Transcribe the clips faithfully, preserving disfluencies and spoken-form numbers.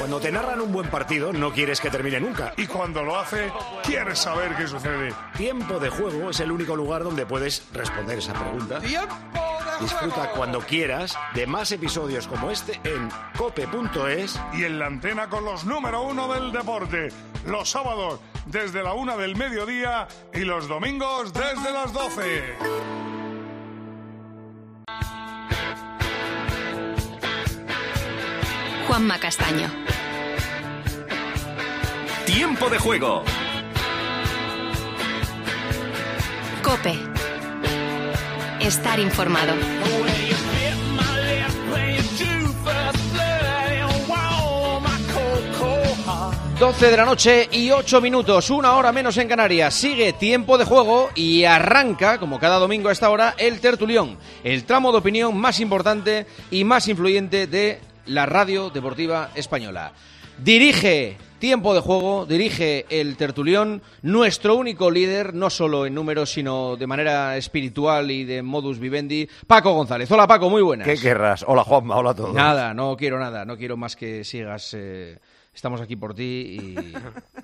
Cuando te narran un buen partido, no quieres que termine nunca. Y cuando lo hace, quieres saber qué sucede. Tiempo de Juego es el único lugar donde puedes responder esa pregunta. ¡Tiempo de Juego! Disfruta cuando quieras de más episodios como este en cope punto es. Y en la antena con los número uno del deporte. Los sábados desde la una del mediodía y los domingos desde las doce. Juanma Castaño. Tiempo de Juego. COPE. Estar informado. doce de la noche y ocho minutos, una hora menos en Canarias. Sigue Tiempo de Juego y arranca, como cada domingo a esta hora, el Tertulión, el tramo de opinión más importante y más influyente de la radio deportiva española. Dirige Tiempo de Juego, dirige el Tertulión, nuestro único líder, no solo en números, sino de manera espiritual y de modus vivendi, Paco González. Hola, Paco, muy buenas. ¿Qué querrás? Hola, Juanma, hola a todos. Nada, no quiero nada, no quiero más que sigas... Eh... Estamos aquí por ti y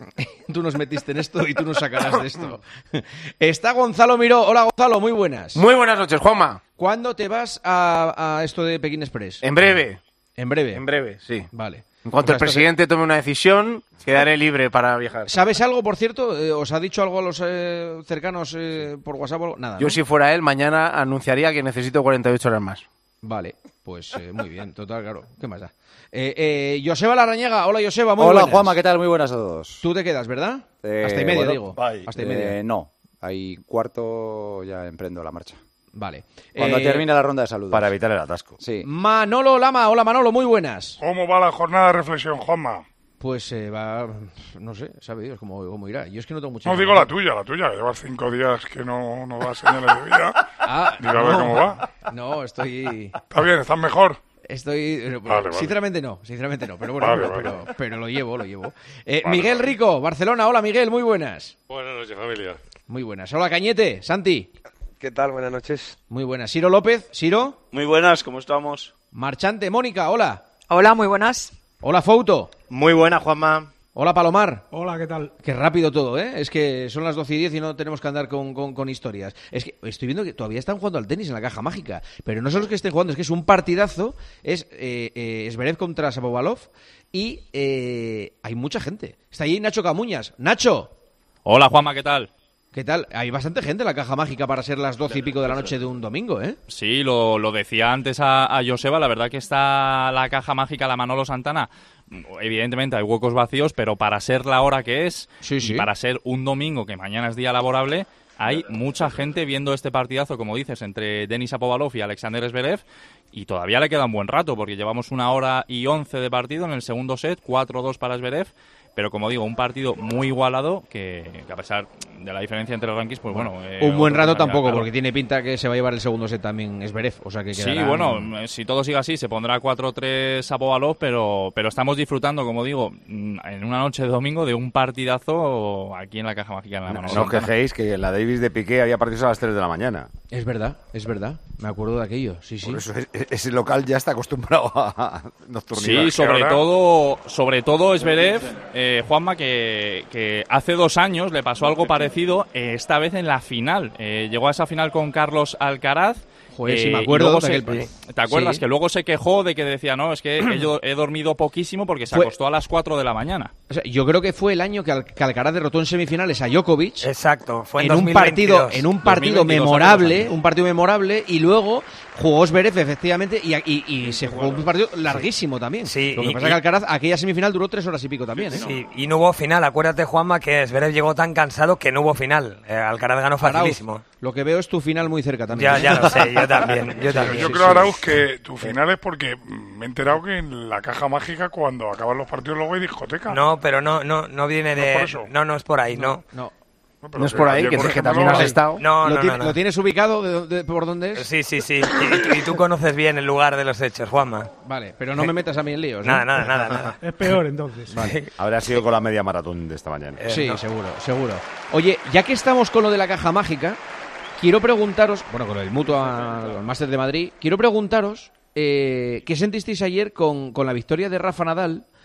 tú nos metiste en esto y tú nos sacarás de esto. Está Gonzalo Miró. Hola, Gonzalo, muy buenas. Muy buenas noches, Juanma. ¿Cuándo te vas a, a esto de Pekín Express? En breve. ¿En breve? En breve, sí. Vale. En cuanto el presidente tome una decisión, quedaré libre para viajar. ¿Sabes algo, por cierto? Eh, ¿Os ha dicho algo a los eh, cercanos eh, por WhatsApp? Nada, Yo, ¿no? si fuera él, mañana anunciaría que necesito cuarenta y ocho horas más. Vale, pues eh, muy bien, total, claro. ¿Qué más da? Eh, eh, Joseba Larrañaga. Hola, Joseba, muy Hola, buenas. Juanma, ¿qué tal? Muy buenas a todos. Tú te quedas, ¿verdad? Eh, Hasta y media, bueno, digo. bye. Hasta y media. Eh, no, hay cuarto, ya emprendo la marcha. Vale. Cuando Eh, termine la ronda de saludos. Para evitar el atasco. Sí. Manolo Lama. Hola, Manolo, muy buenas. ¿Cómo va la jornada de reflexión, Juanma? Pues eh, va, no sé, sabe Dios cómo, cómo irá. Yo es que no tengo mucha... No digo la tuya, la tuya, que llevas cinco días que no, no das señales de vida. Ah, Digo, a ver no, cómo va. No, estoy... Está bien, estás mejor. Estoy... eh, Vale, vale. Sinceramente no, sinceramente no, pero bueno, Vale, pero, vale. Pero, pero lo llevo, lo llevo. Eh, Vale, Miguel vale. Rico, Barcelona. Hola, Miguel, muy buenas. Buenas noches, familia. Muy buenas. Hola, Cañete, Santi. ¿Qué tal? Buenas noches. Muy buenas. Ciro López, Ciro. Muy buenas, ¿cómo estamos? Marchante, Mónica, hola. Hola, muy buenas. Hola, Fouto. Muy buena, Juanma. Hola, Palomar. Hola, ¿qué tal? Qué rápido todo, ¿eh? Es que son las doce y diez y no tenemos que andar con, con, con historias. Es que estoy viendo que todavía están jugando al tenis en la caja mágica. Pero no solo es que estén jugando, es que es un partidazo. Es eh, eh, Zverev contra Shapovalov y eh, hay mucha gente. Está ahí Nacho Camuñas. ¡Nacho! Hola, Juanma, ¿qué tal? ¿Qué tal? Hay bastante gente en la caja mágica para ser las doce y pico de la noche de un domingo, ¿eh? Sí, lo, lo decía antes a, a Joseba, la verdad que está la caja mágica, la Manolo Santana. Evidentemente hay huecos vacíos, pero para ser la hora que es, sí, sí. y para ser un domingo que mañana es día laborable, hay mucha gente viendo este partidazo, como dices, entre Denis Shapovalov y Alexander Zverev, y todavía le queda un buen rato, porque llevamos una hora y once de partido en el segundo set, cuatro dos para Zverev, pero como digo, un partido muy igualado que, que a pesar de la diferencia entre los rankings, pues bueno... Eh, un buen rato tampoco, claro. porque tiene pinta que se va a llevar el segundo set también Zverev, o sea que Sí, quedarán... bueno, si todo sigue así, se pondrá cuatro tres Shapovalov, pero, pero estamos disfrutando, como digo, en una noche de domingo de un partidazo aquí en la caja mágica en la No, mano. no os quejéis que en la Davis de Piqué había partidos a las tres de la mañana. Es verdad, es verdad. Me acuerdo de aquello, sí, sí. Por eso es- ese local ya está acostumbrado a nocturnidad. Sí, sobre todo, sobre todo Zverev, eh, Juanma, que, que hace dos años le pasó algo parecido, eh, esta vez en la final. Eh, llegó a esa final con Carlos Alcaraz. Joder, sí, eh, me y acuerdo luego de se- aquel- ¿Te acuerdas? Sí. Que luego se quejó de que decía, no, es que he, he dormido poquísimo porque se Fue- acostó a las cuatro de la mañana. O sea, yo creo que fue el año que, Al- que Alcaraz derrotó en semifinales a Djokovic. Exacto, fue en, en un partido, en un partido dos mil veintidós, memorable, años. un partido memorable, y luego jugó Zverev efectivamente y, y, y se jugó un partido larguísimo también. Sí, Lo que y- pasa es y- que Alcaraz aquella semifinal duró tres horas y pico también, ¿eh? Sí, y no hubo final. Acuérdate, Juanma, que Zverev llegó tan cansado que no hubo final. Eh, Alcaraz ganó facilísimo. Arauz, lo que veo es tu final muy cerca también. Ya, ya lo sé, yo también, yo también. Yo Sí, creo, sí. Arauz, que tu final es porque me he enterado que en la caja mágica, cuando acaban los partidos, luego hay discoteca. No, pero no, no, no viene ¿No de... es por eso? No, no es por ahí, no. No. No, pero No es por ahí, ayer, que por sé que ejemplo, también no has hay. estado. No, ¿Lo, no, ti- no, no. ¿Lo tienes ubicado de, de- por dónde es? Sí, sí, sí. Y, y tú conoces bien el lugar de los hechos, Juanma. Vale, pero no me metas a mí en líos. ¿eh? Nada, nada, nada, nada. Es peor, entonces. Vale. Habrá sido con la media maratón de esta mañana. Eh, Sí, no. seguro, seguro. Oye, ya que estamos con lo de la caja mágica, quiero preguntaros, bueno, con el Mutua, el Máster de Madrid, quiero preguntaros eh, qué sentisteis ayer con, con la victoria de Rafa Nadal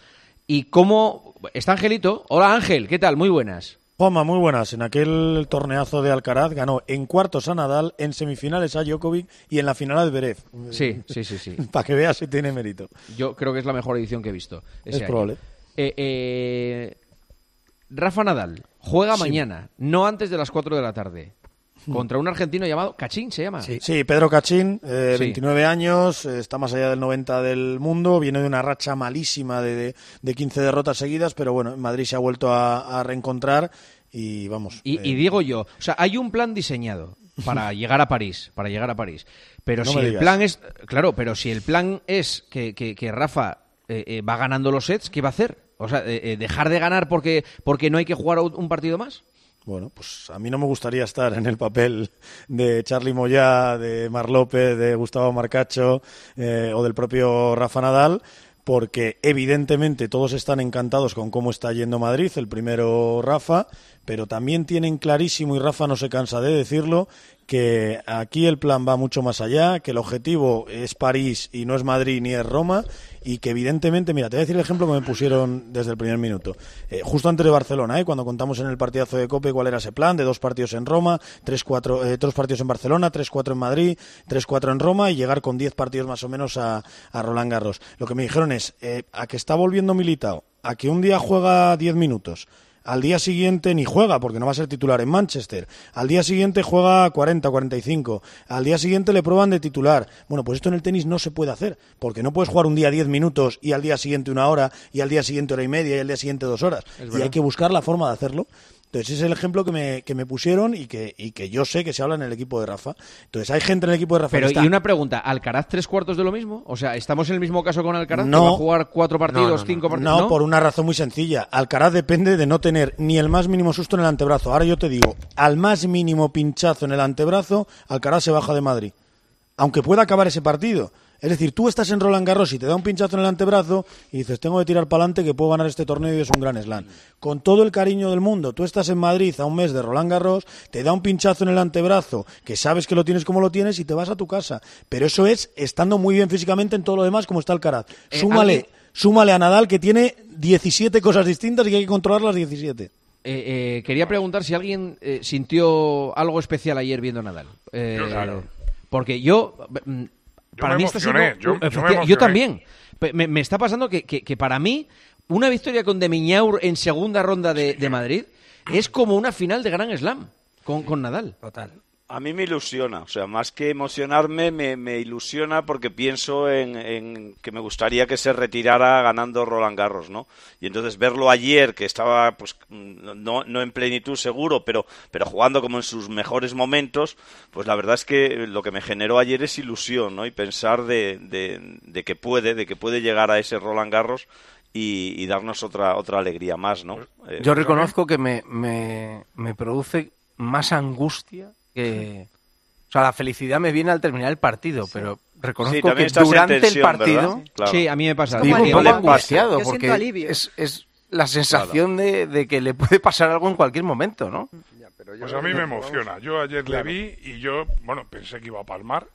¿Y cómo...? Está Angelito. Hola, Ángel. ¿Qué tal? Muy buenas. Juanma, muy buenas. En aquel torneazo de Alcaraz ganó en cuartos a Nadal, en semifinales a Djokovic y en la final a Zverev. Sí, sí, sí, sí. Para que veas si tiene mérito. Yo creo que es la mejor edición que he visto. Ese Es año. probable. Eh, eh, Rafa Nadal juega Sí. mañana, no antes de las cuatro de la tarde, contra un argentino llamado Cachín, ¿se llama? Sí, sí Pedro Cachín, eh, Sí. veintinueve años, eh, está más allá del noventa del mundo, viene de una racha malísima de, de, de quince derrotas seguidas, pero bueno, en Madrid se ha vuelto a, a reencontrar y vamos. Y, eh, y digo yo, o sea, hay un plan diseñado para llegar a París, para llegar a París. Pero No si me el digas. plan es, claro, pero si el plan es que, que, que Rafa eh, eh, va ganando los sets, ¿qué va a hacer? O sea, eh, eh, dejar de ganar porque porque no hay que jugar un partido más. Bueno, pues a mí no me gustaría estar en el papel de Charly Moyá, de Mar López, de Gustavo Marcacho eh, o del propio Rafa Nadal, porque evidentemente todos están encantados con cómo está yendo Madrid, el primero Rafa, pero también tienen clarísimo, y Rafa no se cansa de decirlo, que aquí el plan va mucho más allá, que el objetivo es París y no es Madrid ni es Roma, y que evidentemente, mira, te voy a decir el ejemplo que me pusieron desde el primer minuto. Eh, justo antes de Barcelona, ¿eh? Cuando contamos en el partidazo de COPE cuál era ese plan, de dos partidos en Roma, tres, cuatro, eh, tres partidos en Barcelona, tres, cuatro en Madrid, tres, cuatro en Roma y llegar con diez partidos más o menos a, a Roland Garros. Lo que me dijeron es, eh, a que está volviendo Militao, a que un día juega diez minutos, al día siguiente ni juega porque no va a ser titular en Manchester, al día siguiente juega cuarenta, cuarenta y cinco, al día siguiente le prueban de titular. Bueno, pues esto en el tenis no se puede hacer, porque no puedes jugar un día diez minutos y al día siguiente una hora y al día siguiente hora y media y al día siguiente dos horas. Y hay que buscar la forma de hacerlo. Entonces ese es el ejemplo que me, que me pusieron y que, y que yo sé que se habla en el equipo de Rafa. Entonces hay gente en el equipo de Rafa Pero que está... y una pregunta, ¿Alcaraz tres cuartos de lo mismo? O sea, ¿estamos en el mismo caso con Alcaraz? No. ¿Que va a jugar cuatro partidos, No, no, no. cinco partidos? No, por una razón muy sencilla. Alcaraz depende de no tener ni el más mínimo susto en el antebrazo. Ahora yo te digo, al más mínimo pinchazo en el antebrazo, Alcaraz se baja de Madrid. Aunque pueda acabar ese partido. Es decir, tú estás en Roland Garros y te da un pinchazo en el antebrazo y dices, tengo que tirar para adelante que puedo ganar este torneo y es un gran slam. Con todo el cariño del mundo, tú estás en Madrid a un mes de Roland Garros, te da un pinchazo en el antebrazo, que sabes que lo tienes como lo tienes y te vas a tu casa. Pero eso es estando muy bien físicamente en todo lo demás como está Alcaraz. Eh, Súmale, ¿alguien? súmale a Nadal que tiene diecisiete cosas distintas y que hay que controlar las diecisiete. Eh, eh, quería preguntar si alguien eh, sintió algo especial ayer viendo a Nadal. Eh, Yo, claro. Porque yo... mm, Yo para me mí está siendo... emocioné, yo- yo me Efecti- emocioné. también. Pe- Me, me está pasando que, que, que para mí una victoria con De Miñaur en segunda ronda de, de Madrid es como una final de Grand Slam con, con Nadal. Total. A mí me ilusiona, o sea, más que emocionarme, me, me ilusiona porque pienso en, en que me gustaría que se retirara ganando Roland Garros, ¿no? Y entonces verlo ayer, que estaba, pues, no, no en plenitud seguro, pero, pero jugando como en sus mejores momentos, pues la verdad es que lo que me generó ayer es ilusión, ¿no? Y pensar de, de, de que puede, de que puede llegar a ese Roland Garros y, y darnos otra, otra alegría más, ¿no? Eh, Yo reconozco que me, me, me produce más angustia que... O sea, la felicidad me viene al terminar el partido, pero Sí, reconozco también que estás en durante tensión, el partido ¿verdad? Claro. Sí, a mí me pasa. vivo un alivio. poco Le pasa. angustiado Yo siento porque alivio. es, es la sensación de, de que le puede pasar algo en cualquier momento, ¿no? Pues a mí me emociona. Yo ayer le vi y yo, bueno, pensé que iba a palmar.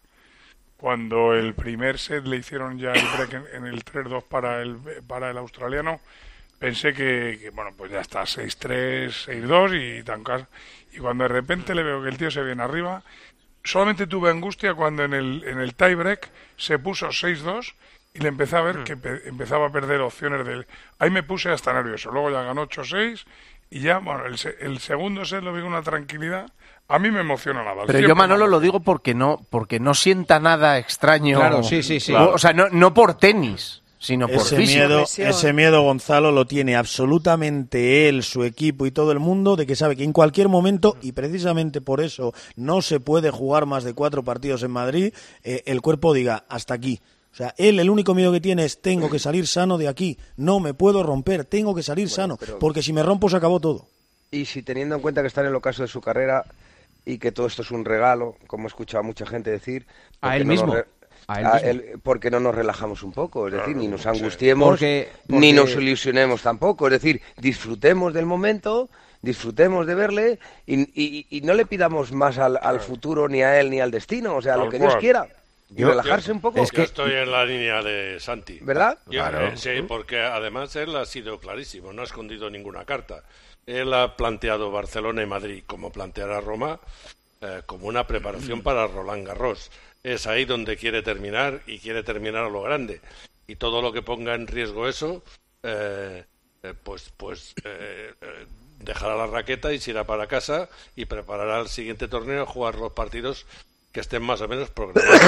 Cuando el primer set le hicieron ya el break en, en el tres dos para el, para el australiano, pensé que, que, bueno, pues ya está, seis tres, seis dos y tan cas- Y cuando de repente le veo que el tío se viene arriba, solamente tuve angustia cuando en el, en el tie-break se puso seis dos y le empecé a ver que pe- empezaba a perder opciones del... Ahí me puse hasta nervioso. Luego ya ganó ocho seis y ya, bueno, el, se- el segundo set lo vi con una tranquilidad. A mí me emociona nada. Pero yo, Manolo, lo digo porque no porque no sienta nada extraño. Claro, sí, sí, sí. O, o sea, no, no por tenis, sino por Ese físico. miedo, ese miedo, Gonzalo, lo tiene absolutamente él, su equipo y todo el mundo, de que sabe que en cualquier momento, y precisamente por eso no se puede jugar más de cuatro partidos en Madrid, eh, el cuerpo diga, hasta aquí. O sea, él el único miedo que tiene es, tengo que salir sano de aquí, no me puedo romper, tengo que salir Bueno, sano, pero- porque si me rompo se acabó todo. Y si teniendo en cuenta que está en el ocaso de su carrera y que todo esto es un regalo, como he escuchado a mucha gente decir... A ¿por qué él no mismo. nos re- A él a mismo. él- ¿por qué no nos relajamos un poco? Es decir, ni nos angustiemos, Porque- ni porque- nos ilusionemos tampoco. Es decir, disfrutemos del momento, disfrutemos de verle y, y- y no le pidamos más al, al futuro, ni a él, ni al destino. O sea, Tal lo que Dios cual. quiera. y relajarse un poco. Es que estoy en la línea de Santi. ¿Verdad? Yo, Claro. eh, sí, porque además él ha sido clarísimo, no ha escondido ninguna carta. Él ha planteado Barcelona y Madrid como planteará Roma, eh, como una preparación para Roland Garros. Es ahí donde quiere terminar y quiere terminar a lo grande. Y todo lo que ponga en riesgo eso, eh, eh, pues, pues eh, eh, dejará la raqueta y se irá para casa y preparará el siguiente torneo a jugar los partidos que estén más o menos programados.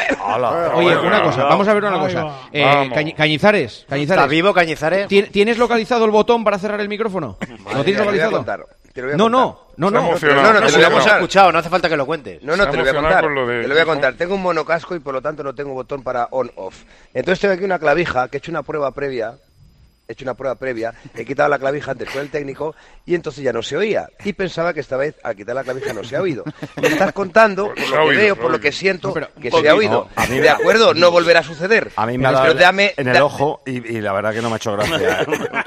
Oye, una cosa, vamos a ver una cosa. Eh, Cañi- Cañizares, Cañizares. ¿Está vivo Cañizares? ¿Tien- ¿Tienes localizado el botón para cerrar el micrófono? ¿Lo tienes localizado? No, no, no, no. No, no, te lo voy a Lo hemos contar. escuchado, no hace falta que lo cuentes. No, no, te lo voy a contar. Te lo voy a contar. Tengo un monocasco y por lo tanto no tengo botón para on-off. Entonces tengo aquí una clavija que he hecho una prueba previa. He hecho una prueba previa, he quitado la clavija antes con el técnico y entonces ya no se oía. Y pensaba que esta vez al quitar la clavija no se ha oído. Me estás contando, por lo que veo, por lo que siento, que se ha oído. No, a mí me- De acuerdo, no volverá a suceder. A mí me ha Pero dado dame- en el da- ojo y, y la verdad que no me ha hecho gracia.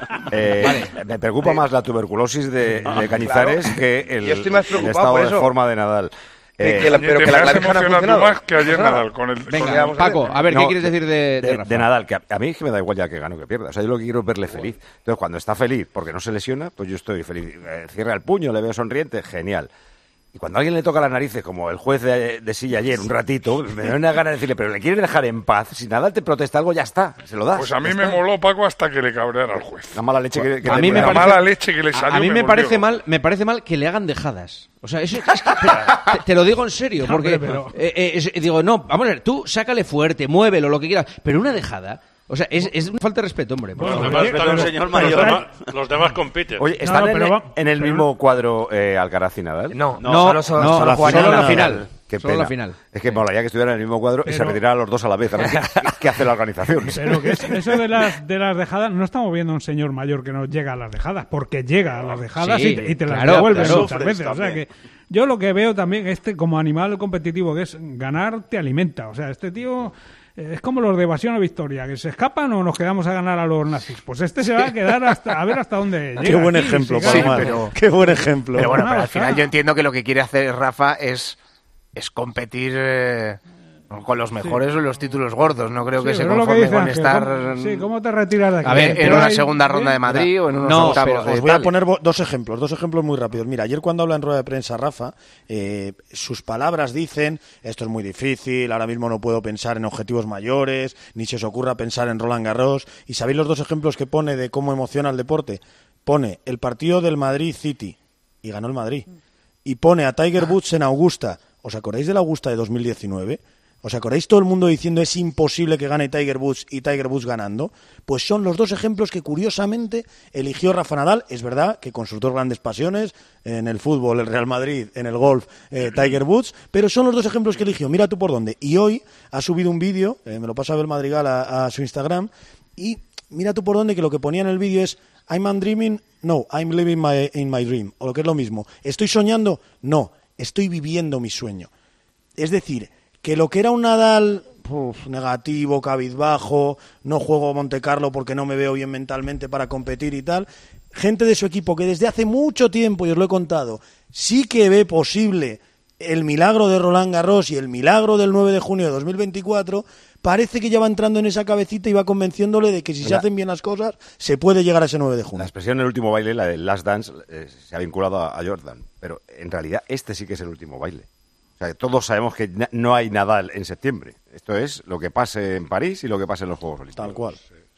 Eh, Me preocupa más la tuberculosis de, de Cañizares Claro. que el, Yo estoy más el preocupado estado por de eso. forma de Nadal. Que- Eh, que la- pero que la me has clavija no ha emocionado funcionado. más que ayer No pasa Nadal nada. con el... Venga, con- Paco, a ver, ¿qué No, quieres decir de, de Rafa? de Nadal, que a, a mí es que me da igual ya que gane o que pierda. O sea, yo lo que quiero es verle feliz. Entonces, cuando está feliz porque no se lesiona, pues yo estoy feliz. Eh, cierra el puño, le veo sonriente, genial. Y cuando a alguien le toca las narices, como el juez de, de silla ayer, un ratito, me da una gana de decirle, pero le quieres dejar en paz. Si Nadal te protesta algo, ya está, se lo das. Pues a mí ya me está. moló, Paco, hasta que le cabreara al juez. La mala leche que, que a te mí me puede- parece, la mala leche que le a- salió a mí me me volvió. parece mal, me parece mal que le hagan dejadas. O sea, eso, es que, te, te lo digo en serio, porque Hombre, pero- eh, eh, es- digo, no, vamos a ver, tú sácale fuerte, muévelo, lo que quieras, pero una dejada, o sea, es, es una falta de respeto, hombre. por Los favor. demás, pero- están- pero- los pero- demás- los demás compiten. Oye, No, ¿están no, en, pero el- va- en el pero mismo cuadro eh, Alcaraz y Nadal? No, No, solo, solo, no, solo la jugarían solo la a- final. Qué Solo pena. la final. Es que molaría que estuvieran en el mismo cuadro y se Pero- retiraran los dos a la vez. A ver qué, qué hace la organización. Pero que es- eso de las, de las dejadas, no estamos viendo a un señor mayor que no llega a las dejadas, porque llega a las dejadas Sí, y, te, y te las claro, devuelve claro. muchas veces. O sea que yo lo que veo también, este como animal competitivo, que es ganar te alimenta. O sea, este tío eh, es como los de evasión o victoria, que se escapan o nos quedamos a ganar a los nazis. Pues este se va a quedar hasta a ver hasta dónde llega. Qué buen aquí, ejemplo, si Palomar. gana. pero- Qué buen ejemplo. Pero bueno, No, pero al está. final yo entiendo que lo que quiere hacer Rafa es, es competir eh, con los mejores o los títulos gordos. No creo que Sí, se pero lo que conforme dice con Ángel, estar ¿cómo- sí, ¿cómo te retiras de aquí? A ver, en Pero una hay- segunda ronda de ¿sí? Madrid o en unos No, octavos pero de Os voy a tal. poner vo- dos ejemplos, dos ejemplos muy rápidos. Mira, ayer cuando habla en rueda de prensa Rafa, eh, sus palabras dicen, esto es muy difícil, ahora mismo no puedo pensar en objetivos mayores, ni se os ocurra pensar en Roland Garros. ¿Y sabéis los dos ejemplos que pone de cómo emociona el deporte? Pone el partido del Madrid City, y ganó el Madrid. Y pone a Tiger Woods en Augusta. ¿Os acordáis de la Augusta de dos mil diecinueve? ¿Os acordáis todo el mundo diciendo es imposible que gane Tiger Woods y Tiger Woods ganando? Pues son los dos ejemplos que curiosamente eligió Rafa Nadal. Es verdad que con sus dos grandes pasiones, en el fútbol, el Real Madrid, en el golf, eh, Tiger Woods, pero son los dos ejemplos que eligió. Mira tú por dónde. Y hoy ha subido un vídeo, eh, me lo pasa Abel Madrigal a, a su Instagram, y mira tú por dónde que lo que ponía en el vídeo es I'm dreaming, no, I'm living my, in my dream. O lo que es lo mismo. ¿Estoy soñando? No, estoy viviendo mi sueño. Es decir, que lo que era un Nadal uf, negativo, cabizbajo, no juego Monte Carlo porque no me veo bien mentalmente para competir y tal, gente de su equipo que desde hace mucho tiempo, y os lo he contado, sí que ve posible el milagro de Roland Garros y el milagro del nueve de junio de dos mil veinticuatro, parece que ya va entrando en esa cabecita y va convenciéndole de que si Mira, se hacen bien las cosas, se puede llegar a ese nueve de junio. La expresión el último baile, la del Last Dance, eh, se ha vinculado a, a Jordan, pero en realidad este sí que es el último baile. O sea, todos sabemos que na- no hay Nadal en septiembre. Esto es lo que pase en París y lo que pase en los Juegos Olímpicos. Tal cual.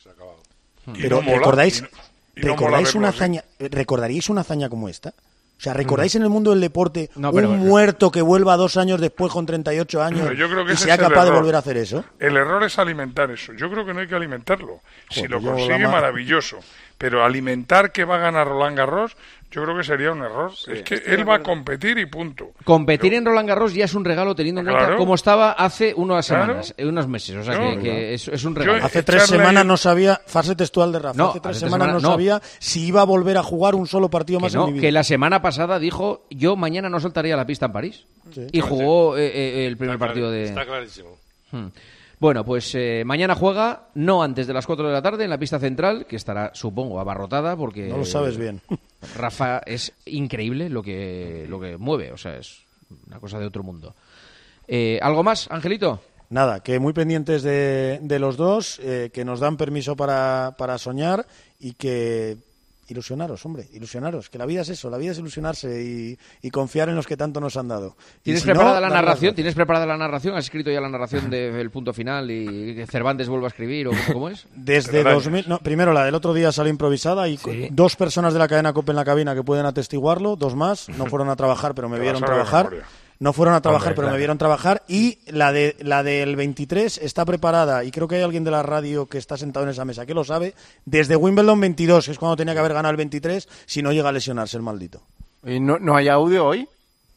Y Pero no mola, recordáis, y no- y no mola recordáis verlo una así. hazaña, recordaríais una hazaña como esta. O sea, ¿recordáis en el mundo del deporte No, pero- un muerto que vuelva dos años después con treinta y ocho años Pero yo creo que y ese sea es el capaz de error. volver a hacer eso? El error es alimentar eso. Yo creo que no hay que alimentarlo. Si Joder, lo yo consigue, la ma- maravilloso. Pero alimentar que va a ganar Roland Garros, yo creo que sería un error. es que estoy de él va a acuerdo. competir y punto. Competir en Roland Garros ya es un regalo teniendo en cuenta Claro. cómo estaba hace unas Claro. semanas, eh, unos meses. O sea, No, que, no. que es, es un Yo- regalo. Hace tres echarle semanas ahí- no sabía, fase textual de Rafa, No, hace tres hace tres semanas no semanas no. sabía si iba a volver a jugar un solo partido Que más en no, mi vida. que la semana pasada dijo, yo mañana no soltaría la pista en París. Sí. Y jugó eh, eh, el primer Está clar- partido de... Está clarísimo. Hmm. Bueno, pues eh, mañana juega, no antes de las cuatro de la tarde, en la pista central, que estará, supongo, abarrotada, porque... No lo sabes bien. Rafa es increíble lo que, lo que mueve, o sea, es una cosa de otro mundo. Eh, ¿Algo más, Angelito? nada, que muy pendientes de, de los dos, eh, que nos dan permiso para, para soñar y que ilusionaros, hombre, ilusionaros, que la vida es eso, la vida es ilusionarse y, y confiar en los que tanto nos han dado. ¿Tienes si preparada no, la dar narración? las ¿Tienes preparada la narración? ¿Has escrito ya la narración del punto final y que Cervantes vuelva a escribir o cómo es? Desde dos mil, no, primero la del otro día salió improvisada y Sí. dos personas de la cadena COPE en la cabina que pueden atestiguarlo, dos más, no fueron a trabajar pero me Te vieron la sabes de trabajar. memoria. No fueron a trabajar, Hombre, pero claro. me vieron trabajar. Y la de la del veintitrés está preparada, y creo que hay alguien de la radio que está sentado en esa mesa que lo sabe, desde Wimbledon veintidós, que es cuando tenía que haber ganado el veintitrés, si no llega a lesionarse el maldito. ¿Y no, no hay audio hoy?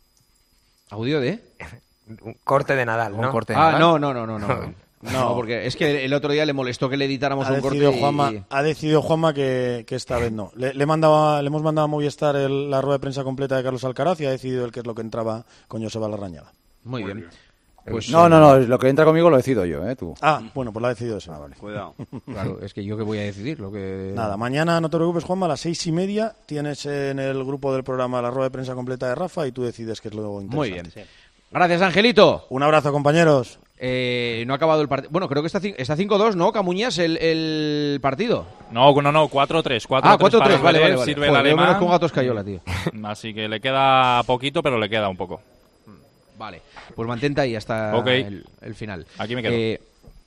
¿Audio de? Un corte de Nadal, Un ¿no? corte de Ah, Nadal. no, no, no, no, no. No, porque es que el otro día le molestó que le editáramos Ha un corte decidido, y... Juanma, ha decidido Juanma que, que esta vez no. Le, le, mandaba, le hemos mandado a Movistar el- la rueda de prensa completa de Carlos Alcaraz y ha decidido el que es lo que entraba con Joseba Larrañaga. Muy bien. Pues, no, eh, no, no, lo que entra conmigo lo decido yo, ¿eh? Tú. Ah, bueno, pues la ha decidido ese. Cuidado. Claro, es que yo que voy a decidir lo que... Nada, mañana no te preocupes, Juanma, a las seis y media tienes en el grupo del programa la rueda de prensa completa de Rafa y tú decides qué es lo interesante. Muy bien. Gracias, Angelito. Un abrazo, compañeros. Eh, no ha acabado el partido. Bueno, creo que está, ci- está cinco dos, ¿no, Camuñas, el, el partido? No, no, no, cuatro tres. Ah, cuatro tres, vale, vale, vale. Sirve Joder, el veo menos alemán. con gatos cayola, tío. Así que le queda poquito, pero le queda un poco. Vale, pues mantente ahí hasta Ok. el, el final. Aquí me quedo. Eh,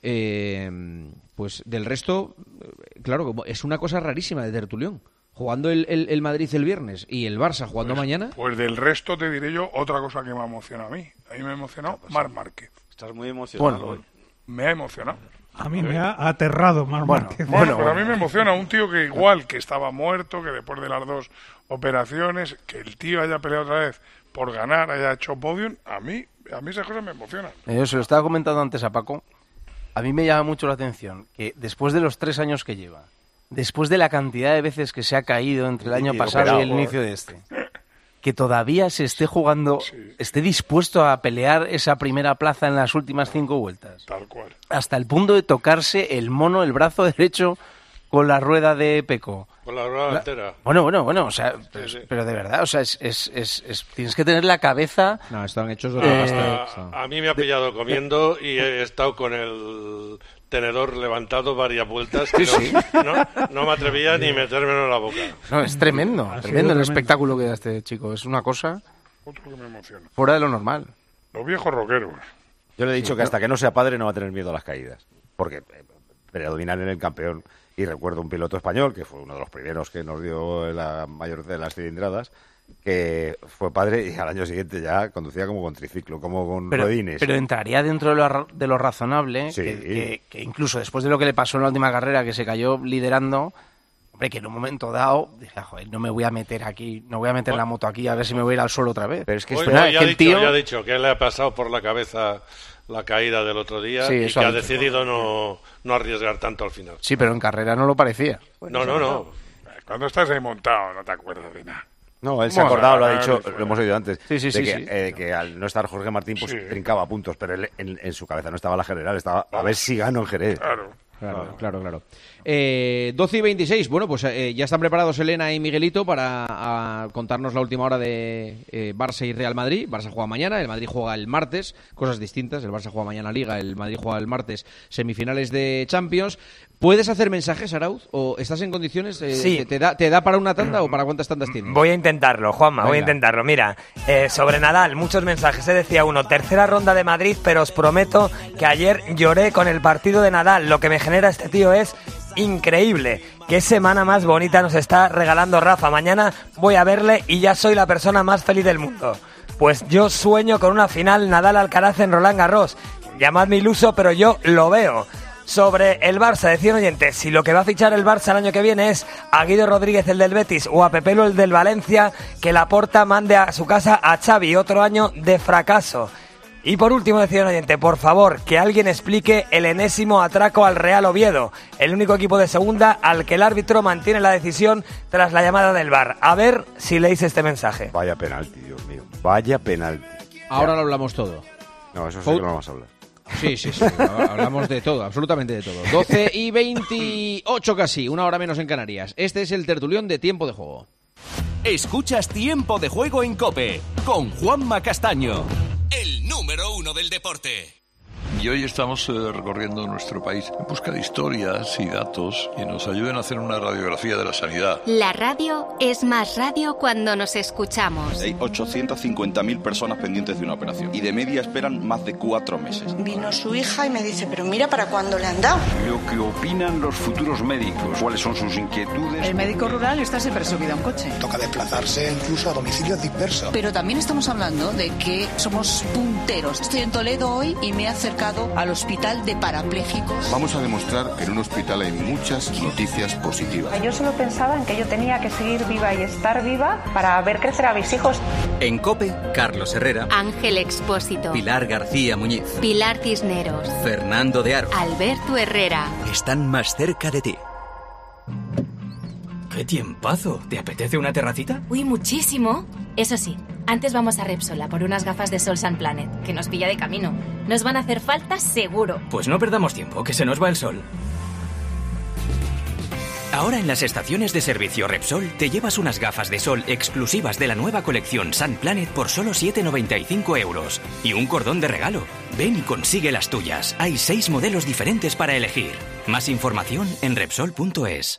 eh, pues del resto, eh, claro, como es una cosa rarísima de Tertulión. Jugando el, el, el Madrid el viernes y el Barça jugando Pues- mañana. Pues del resto te diré yo otra cosa que me emociona a mí. A mí me ha emocionado Marc Márquez. Estás muy emocionado Bueno, hoy. me ha emocionado. A mí me ha aterrado Marc Márquez. Bueno, pero a mí me emociona un tío que igual que estaba muerto, que después de las dos operaciones, que el tío haya peleado otra vez por ganar, haya hecho podium, a mí, a mí esas cosas me emocionan. Eh, Yo se lo estaba comentando antes a Paco. A mí me llama mucho la atención que después de los tres años que lleva, después de la cantidad de veces que se ha caído entre el año Y pasado operado, y el por- inicio de este, que todavía se esté jugando, esté dispuesto a pelear esa primera plaza en las últimas cinco vueltas. Tal cual. Hasta el punto de tocarse el mono, el brazo derecho con la rueda de Peco. Con la rueda La- entera. Bueno, bueno, bueno, o sea, pero, sí. pero de verdad, o sea, es, es, es, es- tienes que tener la cabeza... No, están hechos de Eh, pasta. A, a mí me ha pillado comiendo y he estado con el tenedor levantado varias vueltas. que Sí, no, sí. no, no me atrevía ni metérmelo en la boca. No, es tremendo, Ha sido tremendo el tremendo. espectáculo que da este chico. Es una cosa Otro que me emociona. fuera de lo normal. Los viejos rockeros. Yo le he dicho que hasta que no sea padre no va a tener miedo a las caídas. Porque eh, predominar en el campeón. Y recuerdo un piloto español, que fue uno de los primeros que nos dio la mayor de las cilindradas, que fue padre y al año siguiente ya conducía como con triciclo, como con Pero, ruedines. pero entraría dentro de lo, ra- de lo razonable, Sí. que, que- que incluso después de lo que le pasó en la última carrera, que se cayó liderando, hombre, que en un momento dado dije, joder, no me voy a meter aquí, no voy a meter la moto aquí a ver si me voy a ir al suelo otra vez. Pero es que Hoy, esto- hoy ya, que ha el dicho, tío- ya ha dicho que le ha pasado por la cabeza la caída del otro día Sí, y eso que ha ha dicho. decidido no, no arriesgar tanto al final. Sí, pero en carrera no lo parecía. No, no, no. Cuando estás ahí montado no te acuerdas de nada. No, él se ha Bueno, acordado, lo ha vale, dicho, fuera. lo hemos oído antes, Sí, sí, de sí, que, sí. eh, que al no estar Jorge Martín, pues Sí. trincaba puntos, pero él, en, en su cabeza no estaba la general, estaba a ver si gano en Jerez. Claro. Claro, claro, claro. Eh, doce y veintiséis, bueno, pues eh, ya están preparados Elena y Miguelito para a, contarnos la última hora de eh, Barça y Real Madrid. Barça juega mañana, el Madrid juega el martes, cosas distintas. El Barça juega mañana Liga, el Madrid juega el martes, semifinales de Champions. ¿Puedes hacer mensajes, Arauz? ¿O estás en condiciones? eh, Sí. ¿te, te da, ¿Te da para una tanda o para cuántas tandas tienes? Voy a intentarlo, Juanma, voy a Venga. intentarlo. Mira, eh, sobre Nadal, muchos mensajes. Se decía uno, tercera ronda de Madrid, pero os prometo que ayer lloré con el partido de Nadal. Lo que me genera este tío es increíble. Qué semana más bonita nos está regalando Rafa. Mañana voy a verle y ya soy la persona más feliz del mundo. Pues yo sueño con una final Nadal-Alcaraz en Roland Garros. Llamadme iluso, pero yo lo veo. Sobre el Barça, decía un oyente, si lo que va a fichar el Barça el año que viene es a Guido Rodríguez, el del Betis, o a Pepelo, el del Valencia, que Laporta mande a su casa a Xavi, otro año de fracaso. Y por último decía un oyente, por favor, que alguien explique el enésimo atraco al Real Oviedo, el único equipo de segunda al que el árbitro mantiene la decisión tras la llamada del V A R. A ver si leéis este mensaje. Vaya penalti, Dios mío. Vaya penalti. Ahora lo hablamos todo. No, eso sí Fue- que no vamos a hablar. Sí, sí, sí. Hablamos de todo, absolutamente de todo. doce y veintiocho casi, una hora menos en Canarias. Este es el tertulión de Tiempo de Juego. Escuchas Tiempo de Juego en COPE con Juanma Castaño, el número uno del deporte. Y hoy estamos eh, recorriendo nuestro país en busca de historias y datos que nos ayuden a hacer una radiografía de la sanidad. La radio es más radio cuando nos escuchamos. Hay ochocientas cincuenta mil personas pendientes de una operación y de media esperan más de cuatro meses. Vino su hija y me dice, pero mira para cuándo le han dado. Lo que opinan los futuros médicos, cuáles son sus inquietudes. El médico rural está siempre subido a un coche. Toca desplazarse incluso a domicilios dispersos. Pero también estamos hablando de que somos punteros. Estoy en Toledo hoy y me he acercado al hospital de parapléjicos. Vamos a demostrar que en un hospital hay muchas noticias positivas. Yo solo pensaba en que yo tenía que seguir viva y estar viva para ver crecer a mis hijos. En COPE, Carlos Herrera, Ángel Expósito, Pilar García Muñiz, Pilar Cisneros, Fernando de Aro, Alberto Herrera. Están más cerca de ti. ¡Qué tiempazo! ¿Te apetece una terracita? Uy, muchísimo. Eso sí, antes vamos a Repsol a por unas gafas de Sol Sun Planet, que nos pilla de camino. Nos van a hacer falta seguro. Pues no perdamos tiempo, que se nos va el sol. Ahora en las estaciones de servicio Repsol te llevas unas gafas de sol exclusivas de la nueva colección Sun Planet por solo siete noventa y cinco euros. Y un cordón de regalo. Ven y consigue las tuyas. Hay seis modelos diferentes para elegir. Más información en Repsol punto es.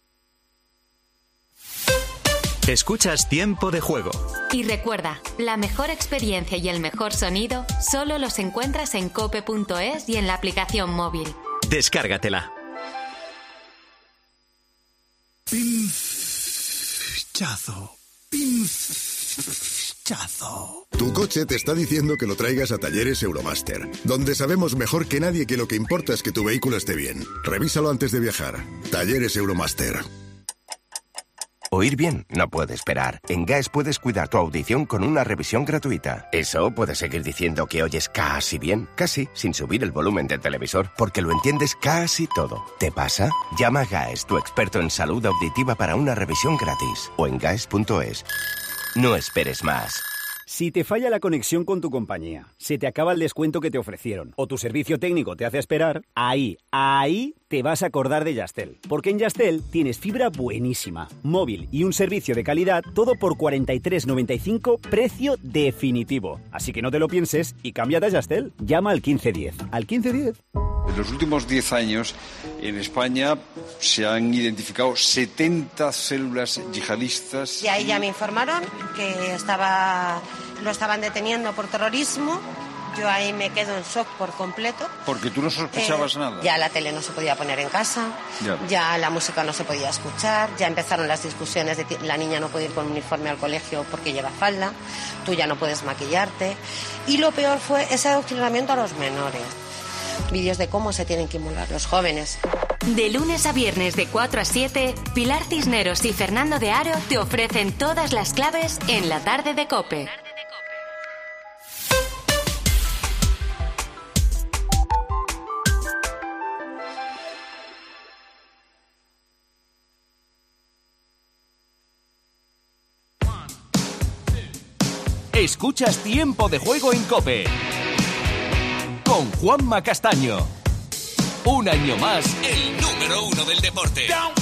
Escuchas Tiempo de Juego. Y recuerda, la mejor experiencia y el mejor sonido solo los encuentras en cope punto es y en la aplicación móvil. Descárgatela. Pinchazo. Pinchazo. Tu coche te está diciendo que lo traigas a Talleres Euromaster, donde sabemos mejor que nadie que lo que importa es que tu vehículo esté bien. Revísalo antes de viajar. Talleres Euromaster. Oír bien no puede esperar. En G A E S puedes cuidar tu audición con una revisión gratuita. Eso puedes seguir diciendo que oyes casi bien, casi, sin subir el volumen del televisor, porque lo entiendes casi todo. ¿Te pasa? Llama a G A E S, tu experto en salud auditiva, para una revisión gratis. O en gaes punto es. No esperes más. Si te falla la conexión con tu compañía, se te acaba el descuento que te ofrecieron o tu servicio técnico te hace esperar, ahí, ahí te vas a acordar de Yastel. Porque en Yastel tienes fibra buenísima, móvil y un servicio de calidad, todo por cuarenta y tres noventa y cinco, precio definitivo. Así que no te lo pienses y cámbiate a Yastel. Llama al quince diez. ¿Al quince diez? En los últimos diez años, en España se han identificado setenta células yihadistas. Y ahí ya me informaron que estaba, lo estaban deteniendo por terrorismo. Yo ahí me quedo en shock por completo. Porque tú no sospechabas Eh, nada. Ya la tele no se podía poner en casa, Ya. ya la música no se podía escuchar, ya empezaron las discusiones de que la niña no puede ir con uniforme al colegio porque lleva falda, tú ya no puedes maquillarte. Y lo peor fue ese adoctrinamiento a los menores. Vídeos de cómo se tienen que emular los jóvenes. De lunes a viernes de cuatro a siete, Pilar Cisneros y Fernando de Aro te ofrecen todas las claves en la tarde de COPE. Escuchas Tiempo de Juego en COPE con Juanma Castaño. Un año más, el número uno del deporte.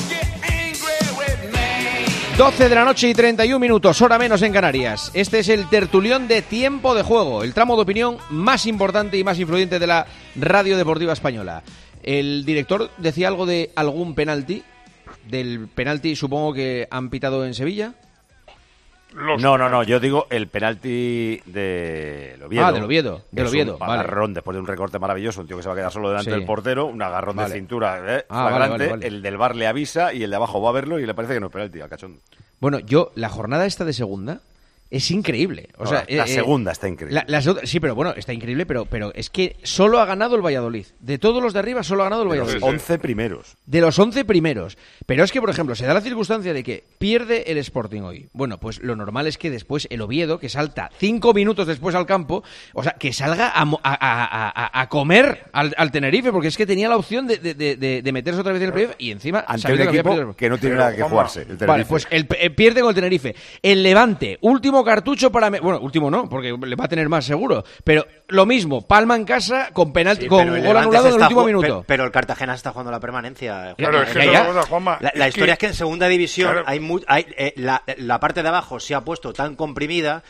doce de la noche y treinta y un minutos, hora menos en Canarias. Este es el tertulión de Tiempo de Juego, el tramo de opinión más importante y más influyente de la radio deportiva española. El director decía algo de algún penalti. Del penalti supongo que han pitado en Sevilla. Los no, no, no, yo digo el penalti de Oviedo. Ah, del Oviedo, del es Oviedo, un vale. agarrón después de un recorte maravilloso, un tío que se va a quedar solo delante Sí. del portero, un agarrón Vale. de cintura, ¿eh? Ah, vale, flagrante, vale, vale. el del bar le avisa y el de abajo va a verlo y le parece que no es penalti, al cachondo. Bueno, yo, la jornada esta de segunda es increíble. O No, sea, la eh, segunda eh, está increíble. la- las otras- sí, pero bueno, está increíble, pero, pero es que solo ha ganado el Valladolid. De todos los de arriba, solo ha ganado el De los Valladolid. once primeros. De los once primeros. Pero es que, por ejemplo, se da la circunstancia de que pierde el Sporting hoy. Bueno, pues lo normal es que después el Oviedo, que salta cinco minutos después al campo, o sea, que salga a, mo- a, a- a- a comer al, al Tenerife, porque es que tenía la opción de, de- de- de- de meterse otra vez en el playoff y encima... Ante sabiendo un que había equipo perdido el- que no tiene nada que jugarse, el Tenerife. Vale, pues el, eh, pierde con el Tenerife. El Levante, último cartucho para... me- Bueno, último no, porque le va a tener más seguro. Pero lo mismo, Palma en casa con penalti, Sí, con pero el gol Levante anulado se en el está último ju- minuto. Pero, pero el Cartagena está jugando la permanencia. Claro, Juanma. es que esa es la cosa, la Juanma, la es historia que- es que en segunda división Claro. hay, mu- hay eh, la, la parte de abajo se ha puesto tan comprimida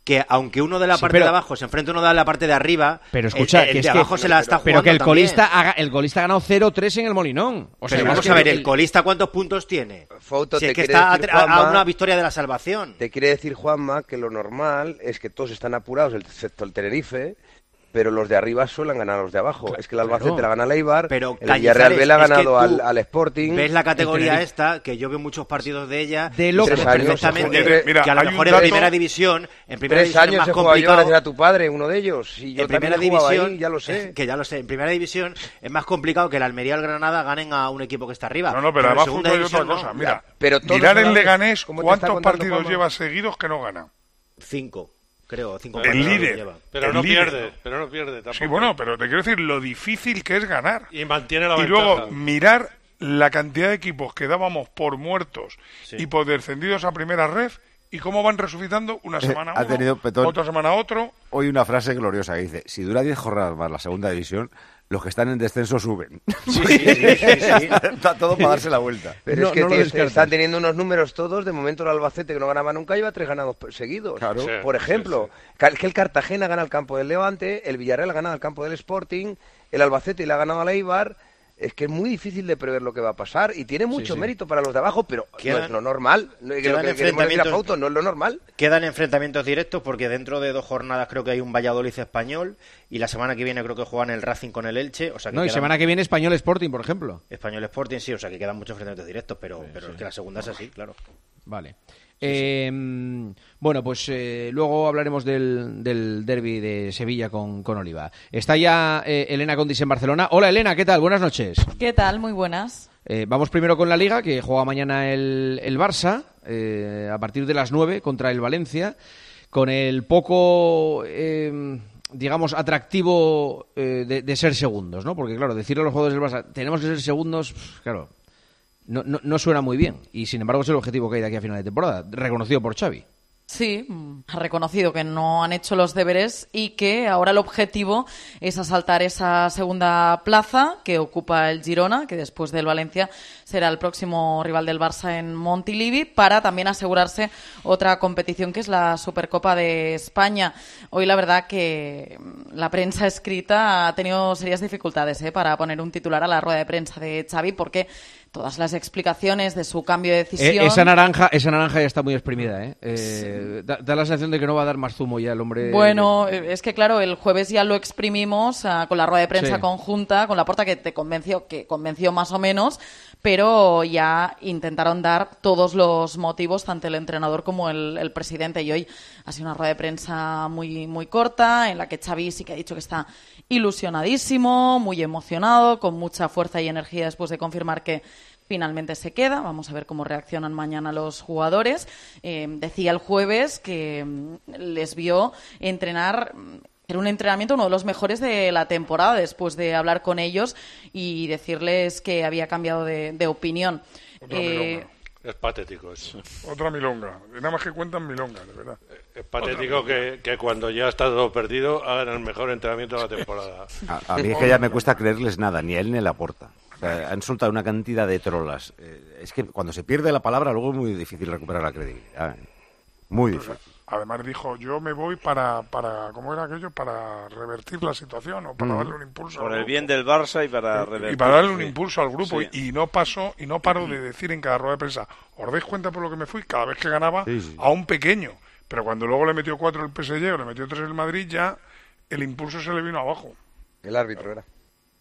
que aunque uno de la Sí, parte pero- de abajo se enfrenta a uno de la parte de arriba, Pero escucha, el, el que es de que- abajo se la está pero jugando que el también. colista, haga, el colista ha ganado cero tres en el Molinón. O sea, Pero es vamos que a ver, el- el colista ¿cuántos puntos tiene? Fouto, Si te es que quiere está a, decir, tre- a- a Juanma, una victoria de la salvación. Te quiere decir, Juanma, que lo normal es que todos están apurados, excepto el Tenerife, pero los de arriba suelen ganar a los de abajo. Es que el Albacete Claro. la gana al Eibar, Pero el Villarreal B le ha Cañizares, es que ganado tú al, al Sporting. ¿Ves la categoría el esta? Que yo veo muchos partidos de ella. De y locos. sabes Tres años, perfectamente joder, mira, que a lo hay un mejor en dato- primera división, en primera Tres división es años más he jugado yo complicado. gracias a tu padre, uno de ellos. Y yo en primera también he jugado división, ahí, ya lo sé. que ya lo sé, en primera división es más complicado que el Almería o el Granada ganen a un equipo que está arriba. No, no, pero en además segunda fútbol hay otra división, cosa. no. Mira, pero todos mirar a la el vez, Leganés, ¿cómo te está ¿cuántos contando, partidos Juanma? lleva seguidos que no gana? Cinco, creo, cinco El partidos líder. lleva. Pero el no líder. pierde, pero no pierde tampoco. Sí, bueno, pero te quiero decir lo difícil que es ganar. Y mantiene la Y ventaja. luego mirar la cantidad de equipos que dábamos por muertos Sí. y por descendidos a primera ref y cómo van resucitando una Eh, semana ha uno, tenido Petón otra semana otro. hoy una frase gloriosa que dice: si dura diez jornadas más la segunda división, los que están en descenso suben. Sí, sí, sí, sí, sí. Está todo para darse la vuelta. Pero No- es que no lo te- descartes. están teniendo unos números todos. De momento el Albacete, que no ganaba nunca, lleva tres ganados seguidos. Claro. Sí, Por ejemplo, Ca- que el Cartagena gana al campo del Levante, el Villarreal ha ganado al campo del Sporting, el Albacete le ha ganado al Eibar. Es que es muy difícil de prever lo que va a pasar y tiene mucho sí. mérito para los de abajo, pero no Quedan- es lo normal. No, que lo quedan que queremos decir a enfrentamientos- Fauto, no es lo normal. Quedan enfrentamientos directos porque dentro de dos jornadas creo que hay un Valladolid español y la semana que viene creo que juegan el Racing con el Elche. O sea que No, y quedan- semana que viene Español Sporting, por ejemplo. Español Sporting, sí, o sea que quedan muchos enfrentamientos directos, pero, pero es que la segunda es así, claro. Vale. Eh, bueno, pues eh, luego hablaremos del, del derbi de Sevilla con, con Oliva. Está ya eh, Elena Condis en Barcelona. Hola Elena, ¿qué tal? Buenas noches. ¿Qué tal? Muy buenas. Eh, vamos primero con la Liga, que juega mañana el, el Barça, eh, a partir de las nueve contra el Valencia, con el poco, eh, digamos, atractivo eh, de, de ser segundos, ¿no? Porque claro, decirle a los jugadores del Barça, tenemos que ser segundos, pff, claro, no, no, no suena muy bien. Y sin embargo es el objetivo que hay de aquí a final de temporada, reconocido por Xavi. Sí, mm, ha reconocido que no han hecho los deberes y que ahora el objetivo es asaltar esa segunda plaza que ocupa el Girona, que después del Valencia será el próximo rival del Barça en Montilivi, para también asegurarse otra competición que es la Supercopa de España. Hoy la verdad que mm, la prensa escrita ha tenido serias dificultades ¿eh? para poner un titular a la rueda de prensa de Xavi, porque todas las explicaciones de su cambio de decisión... Eh, esa naranja esa naranja ya está muy exprimida, ¿eh? eh da, da la sensación de que no va a dar más zumo ya el hombre. Bueno, es que claro, el jueves ya lo exprimimos uh, con la rueda de prensa Sí. conjunta, con Laporta, que te convenció, que convenció más o menos, pero ya intentaron dar todos los motivos, tanto el entrenador como el, el presidente. Y hoy ha sido una rueda de prensa muy, muy corta, en la que Xavi sí que ha dicho que está ilusionadísimo, muy emocionado, con mucha fuerza y energía después de confirmar que finalmente se queda. Vamos a ver cómo reaccionan mañana los jugadores. Eh, decía el jueves que mm, les vio entrenar. Era un entrenamiento uno de los mejores de la temporada, después de hablar con ellos y decirles que había cambiado de, de opinión. Otra Eh, Es patético eso. Otra milonga. Nada más que cuentan milongas, de verdad. Es patético que, que cuando ya está todo perdido hagan el mejor entrenamiento de la temporada. A, a mí es que ya me cuesta creerles nada, ni a él ni a Laporta. O sea, han soltado una cantidad de trolas. Eh, es que cuando se pierde la palabra, luego es muy difícil recuperar la credibilidad. ¿eh? Muy difícil. Además dijo, yo me voy para, para, ¿cómo era aquello? Para revertir la situación o para Mm. darle un impulso. Por al el grupo. bien del Barça y para revertir. Y para darle un sí. impulso al grupo. Sí. Y no pasó, y no paro de decir en cada rueda de prensa, ¿os dais cuenta por lo que me fui? Cada vez que ganaba Sí, sí. a un pequeño. Pero cuando luego le metió cuatro el P S G o le metió tres el Madrid, ya el impulso se le vino abajo. El árbitro era.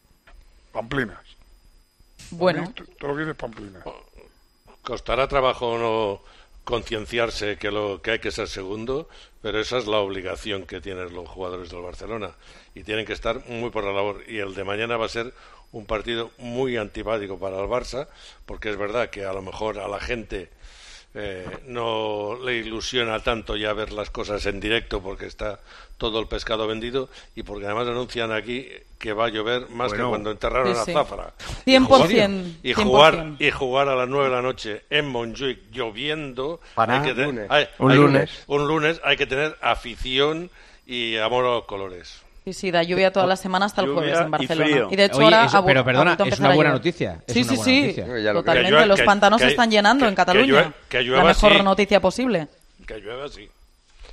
Pamplinas. Bueno. A mí, t- Todo lo que dices Pamplinas. Costará trabajo no concienciarse que lo que hay que ser segundo, pero esa es la obligación que tienen los jugadores del Barcelona y tienen que estar muy por la labor. Y el de mañana va a ser un partido muy antipático para el Barça, porque es verdad que a lo mejor a la gente eh, no le ilusiona tanto ya ver las cosas en directo porque está todo el pescado vendido y porque además anuncian aquí que va a llover más Bueno. que cuando enterraron Sí, a sí. Zafra. cien por Y jugar- ciento, y cien por jugar ciento. y jugar a las nueve de la noche en Montjuic lloviendo. Para hay que te- lunes. hay- Un hay lunes. Un lunes hay que tener afición y amor a los colores. Sí, sí, da lluvia toda la semana hasta el Lluvia jueves en y Barcelona. frío. Y de hecho Oye, ahora eso- ha vu- pero ha perdona, vuelto a es empezar una a buena llover. noticia, es Sí, una sí, buena sí. noticia. Ya lo que- Totalmente, Que llueva- los que- pantanos que- se están llenando que- en Cataluña. que llueva- que llueva la mejor sí. noticia posible. Que llueva, sí.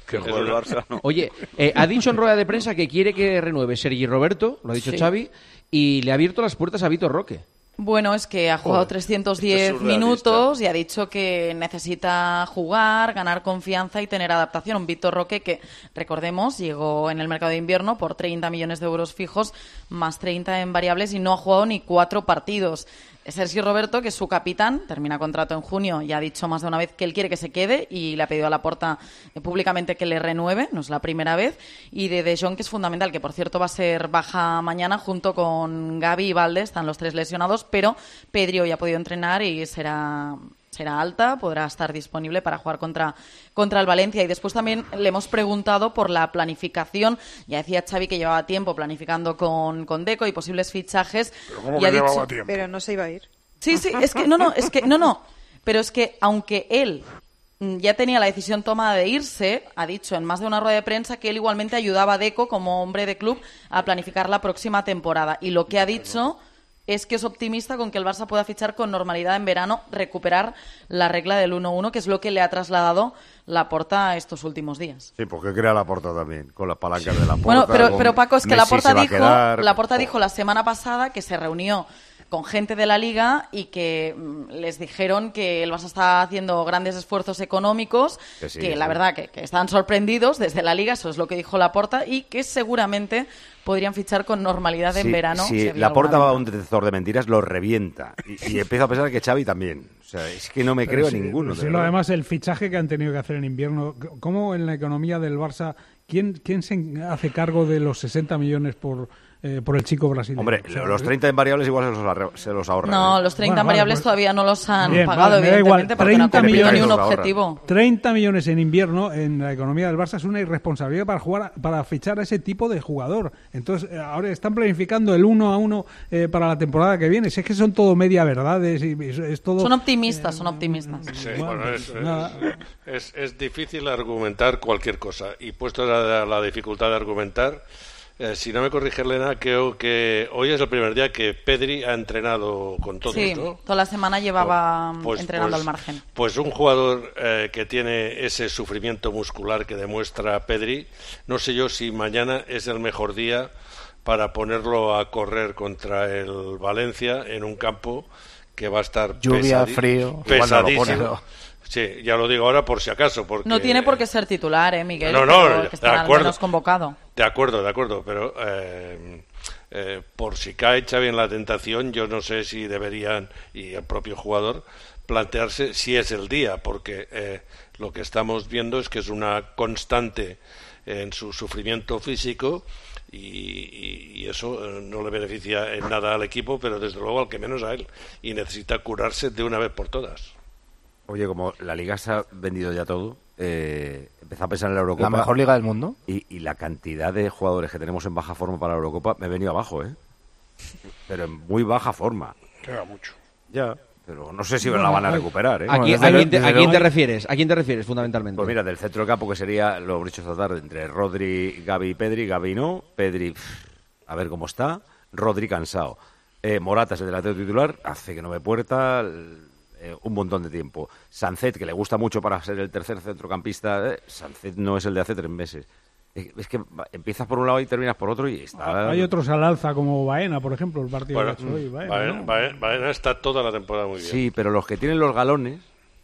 Que juega el Barça, no. Oye, eh, ha dicho en rueda de prensa que quiere que renueve Sergi Roberto, lo ha dicho Sí. Xavi, y le ha abierto las puertas a Vitor Roque. Bueno, es que ha jugado Joder, trescientos esto diez es surrealista. minutos y ha dicho que necesita jugar, ganar confianza y tener adaptación. Un Víctor Roque que, recordemos, llegó en el mercado de invierno por treinta millones de euros fijos, más treinta en variables y no ha jugado ni cuatro partidos. Sergi Roberto, que es su capitán, termina contrato en junio y ha dicho más de una vez que él quiere que se quede y le ha pedido a Laporta eh, públicamente que le renueve, no es la primera vez, y de De Jong, que es fundamental, que por cierto va a ser baja mañana junto con Gavi y Valde, están los tres lesionados, pero Pedri hoy ha podido entrenar y será... será alta, podrá estar disponible para jugar contra, contra el Valencia. Y después también le hemos preguntado por la planificación. Ya decía Xavi que llevaba tiempo planificando con, con Deco y posibles fichajes. Pero ¿cómo y que ha llevaba dicho... tiempo? Pero no se iba a ir. Sí, sí, es que no, no, es que no, no. Pero es que aunque él mm, ya tenía la decisión tomada de irse, ha dicho en más de una rueda de prensa que él igualmente ayudaba a Deco como hombre de club a planificar la próxima temporada. Y lo que ha dicho es que es optimista con que el Barça pueda fichar con normalidad en verano, recuperar la regla del uno uno, que es lo que le ha trasladado Laporta estos últimos días. Sí, porque crea Laporta también, con las palancas de Laporta. Bueno, pero, con pero Paco, es que Messi Laporta se va a dijo, quedar. Laporta dijo la semana pasada que se reunió con gente de la Liga y que mm, les dijeron que el Barça está haciendo grandes esfuerzos económicos, Que sí, que sí. la verdad que, que están sorprendidos desde la Liga, eso es lo que dijo Laporta, y que seguramente podrían fichar con normalidad en Sí, verano. Si si había Laporta alguna va a venta. un detector de mentiras, lo revienta. Y, y empiezo a pensar que Xavi también. O sea, es que no me Pero creo sí, a ninguno. de sí, verdad. además, el fichaje que han tenido que hacer en invierno, ¿cómo en la economía del Barça, quién, quién se hace cargo de los sesenta millones por, eh, por el chico brasileño? Hombre, O sea, los treinta en variables igual se los, arre- se los ahorran. No, ¿eh? los treinta Bueno, vale, variables pues- todavía no los han Bien, pagado, vale, me da igual, evidentemente, porque no ha treinta cumplido ni millones un los ahorran. objetivo. treinta millones en invierno en la economía del Barça es una irresponsabilidad para jugar para fichar a ese tipo de jugador. Entonces, eh, ahora están planificando el uno a uno eh, para la temporada que viene. Si es que son todo media verdades y es, es todo... Son optimistas, son optimistas. Sí, Bueno, bueno, es, nada. es, es difícil argumentar cualquier cosa. Y puesto la, la dificultad de argumentar, eh, si no me corrige Elena, creo que hoy es el primer día que Pedri ha entrenado con todos, Sí, ¿no? toda la semana llevaba Pues- entrenando pues- al margen. Pues un jugador eh, que tiene ese sufrimiento muscular que demuestra Pedri, no sé yo si mañana es el mejor día para ponerlo a correr contra el Valencia en un campo que va a estar Lluvia, pesadi- frío. Igual no lo pesadísimo. pone, ¿no? Sí, ya lo digo ahora por si acaso. Porque, No tiene por qué ser titular, ¿eh, Miguel? No, no, pero de que estará al acuerdo. menos convocado. De acuerdo, de acuerdo, pero eh, eh, por si cae Xavi en la tentación, yo no sé si deberían, y el propio jugador, plantearse si es el día, porque eh, lo que estamos viendo es que es una constante en su sufrimiento físico y, y- y eso eh, no le beneficia en nada al equipo, pero desde luego al que menos a él, y necesita curarse de una vez por todas. Oye, como la Liga se ha vendido ya todo, eh, empezó a pensar en la Eurocopa. La mejor liga del mundo. Y, y la cantidad de jugadores que tenemos en baja forma para la Eurocopa me he venido abajo, ¿eh? Pero en muy baja forma. Queda mucho. Ya, pero no sé si Bueno, la van a hay- recuperar, ¿eh? ¿A, quién, a quién te, a quién te refieres? ¿A quién te refieres fundamentalmente? Pues mira, del centro del campo, que sería, lo hemos dicho esta tarde, entre Rodri, Gavi y Pedri. Gavi no, Pedri, pff, a ver cómo está. Rodri cansado. Eh, Morata es el delantero titular, hace que no ve puerta, el- eh, un montón de tiempo. Sancet, que le gusta mucho para ser el tercer centrocampista, eh, Sancet no es el de hace tres meses. Eh, Es que va- empiezas por un lado y terminas por otro y está... Hay otros al alza como Baena, por ejemplo, el partido Bueno, que ha hecho hoy. Baena, Baena, ¿no? Baena- Baena está toda la temporada muy bien. Sí, pero los que tienen los galones,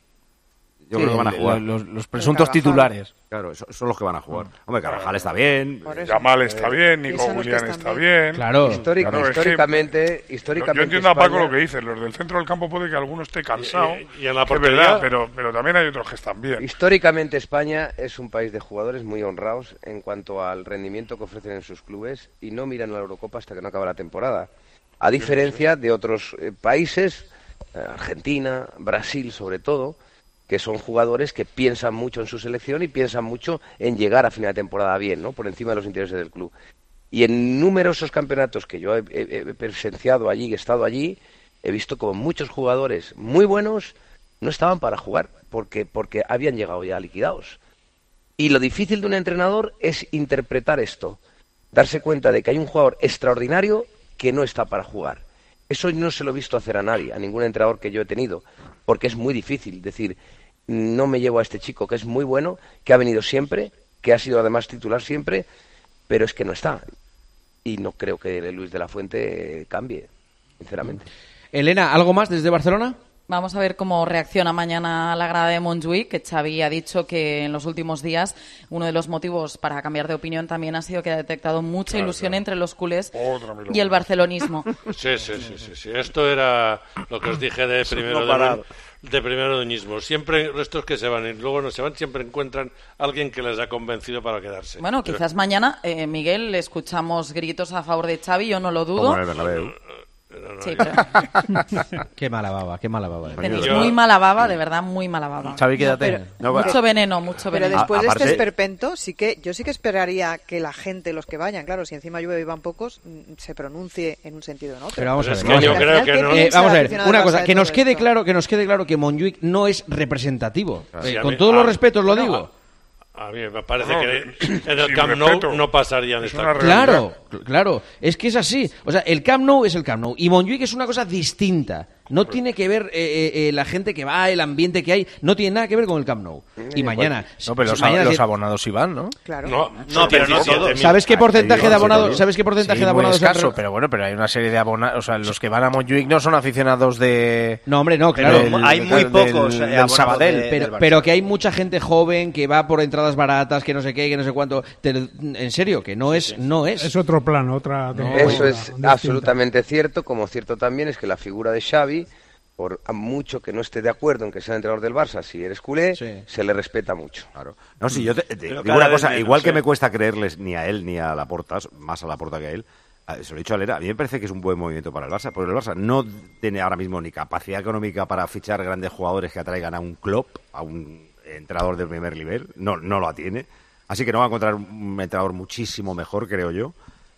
yo Sí, creo que van a el- jugar. los- los presuntos Carvajal. titulares. Claro, eso- son los que van a jugar. Hombre, Carvajal está bien. Por eso. Yamal está bien, Nico Y son los que William están está bien. bien. Claro. Históric- Claro, es que- históricamente, Yo- históricamente Yo entiendo a Paco España- lo que dice. Los del centro del campo puede que alguno esté cansado. Y- y en la que es portería- verdad, pero, pero también hay otros que están bien. Históricamente España es un país de jugadores muy honrados en cuanto al rendimiento que ofrecen en sus clubes y no miran a la Eurocopa hasta que no acaba la temporada. A diferencia de otros eh, países, eh, Argentina, Brasil sobre todo, que son jugadores que piensan mucho en su selección y piensan mucho en llegar a final de temporada bien, ¿no? Por encima de los intereses del club. Y en numerosos campeonatos que yo he, he- he presenciado allí, he estado allí, he visto como muchos jugadores muy buenos no estaban para jugar porque, porque habían llegado ya liquidados. Y lo difícil de un entrenador es interpretar esto, darse cuenta de que hay un jugador extraordinario que no está para jugar. Eso no se lo he visto hacer a nadie, a ningún entrenador que yo he tenido, porque es muy difícil decir, no me llevo a este chico que es muy bueno, que ha venido siempre que ha sido además titular siempre, pero es que no está. Y no creo que Luis de la Fuente cambie, sinceramente. Elena, ¿algo más desde Barcelona? Vamos a ver cómo reacciona mañana la grada de Montjuïc, que Xavi ha dicho que en los últimos días uno de los motivos para cambiar de opinión también ha sido que ha detectado mucha Claro, ilusión claro. entre los culés y el barcelonismo. Sí, sí, sí, sí, sí. Esto era lo que os dije de primero no de, parar. de primero de unismo. Siempre estos que se van y luego no se van, siempre encuentran a alguien que les ha convencido para quedarse. Bueno, Pero- quizás mañana, eh, Miguel, le escuchamos gritos a favor de Xavi, yo no lo dudo. Como en el Bernabéu. Sí, pero Qué mala baba, qué mala baba. tenéis muy mala baba, de verdad, muy mala baba. Xavi, quédate. Pero No, mucho pero- veneno, mucho Pero veneno. después de aparte- este esperpento, sí que yo sí que esperaría que la gente, los que vayan, claro, si encima llueve y van pocos, mm, se pronuncie en un sentido o en otro. Pero vamos a ver, es vamos que a yo ver. creo que no. Eh, vamos a ver, aficionado una del cosa, Barça que de nos todo quede esto. claro, que nos quede claro que Montjuïc no es representativo. Sí, Eh, a con mí- todos a- los respetos lo no, digo. A mí me parece No, que sin en el Camp Nou respeto. no pasarían Es esta una cosa. Claro, cl- claro, es que es así. O sea, el Camp Nou es el Camp Nou y Montjuïc es una cosa distinta. No tiene que ver eh, eh, eh, la gente que va, el ambiente que hay, no tiene nada que ver con el Camp Nou. Y mañana, No, pero si los, mañana los si- abonados sí van, ¿no? Claro. No, No, pero no diecisiete todos. mil. ¿Sabes qué porcentaje de abonados? ¿Sabes qué Sí, porcentaje de muy abonados? han escaso, re- pero bueno, pero hay una serie de abonados, o sea, los que van a Montjuïc no son aficionados de... No, hombre, no, claro. del- Hay muy del- pocos, del, eh, del abonados Sabadell. de- Pero, del Barça. pero que hay mucha gente joven que va por entradas baratas, que no sé qué, que no sé cuánto. Te- en serio, que no es, no es. Es otro plano, otra... No, otra- Eso es distinta. absolutamente cierto, como cierto también es que la figura de Xavi, por a mucho que no esté de acuerdo en que sea entrenador del Barça, si eres culé, Sí. se le respeta mucho. Claro. No, si yo te, te Pero digo cada una vez cosa, menos, igual que ¿eh? me cuesta creerles ni a él ni a Laporta, más a Laporta que a él, a- se lo he dicho a Lera, a mí me parece que es un buen movimiento para el Barça, porque el Barça no tiene ahora mismo ni capacidad económica para fichar grandes jugadores que atraigan a un club, a un entrenador del primer nivel, no, no lo tiene, así que no va a encontrar un entrenador muchísimo mejor, creo yo.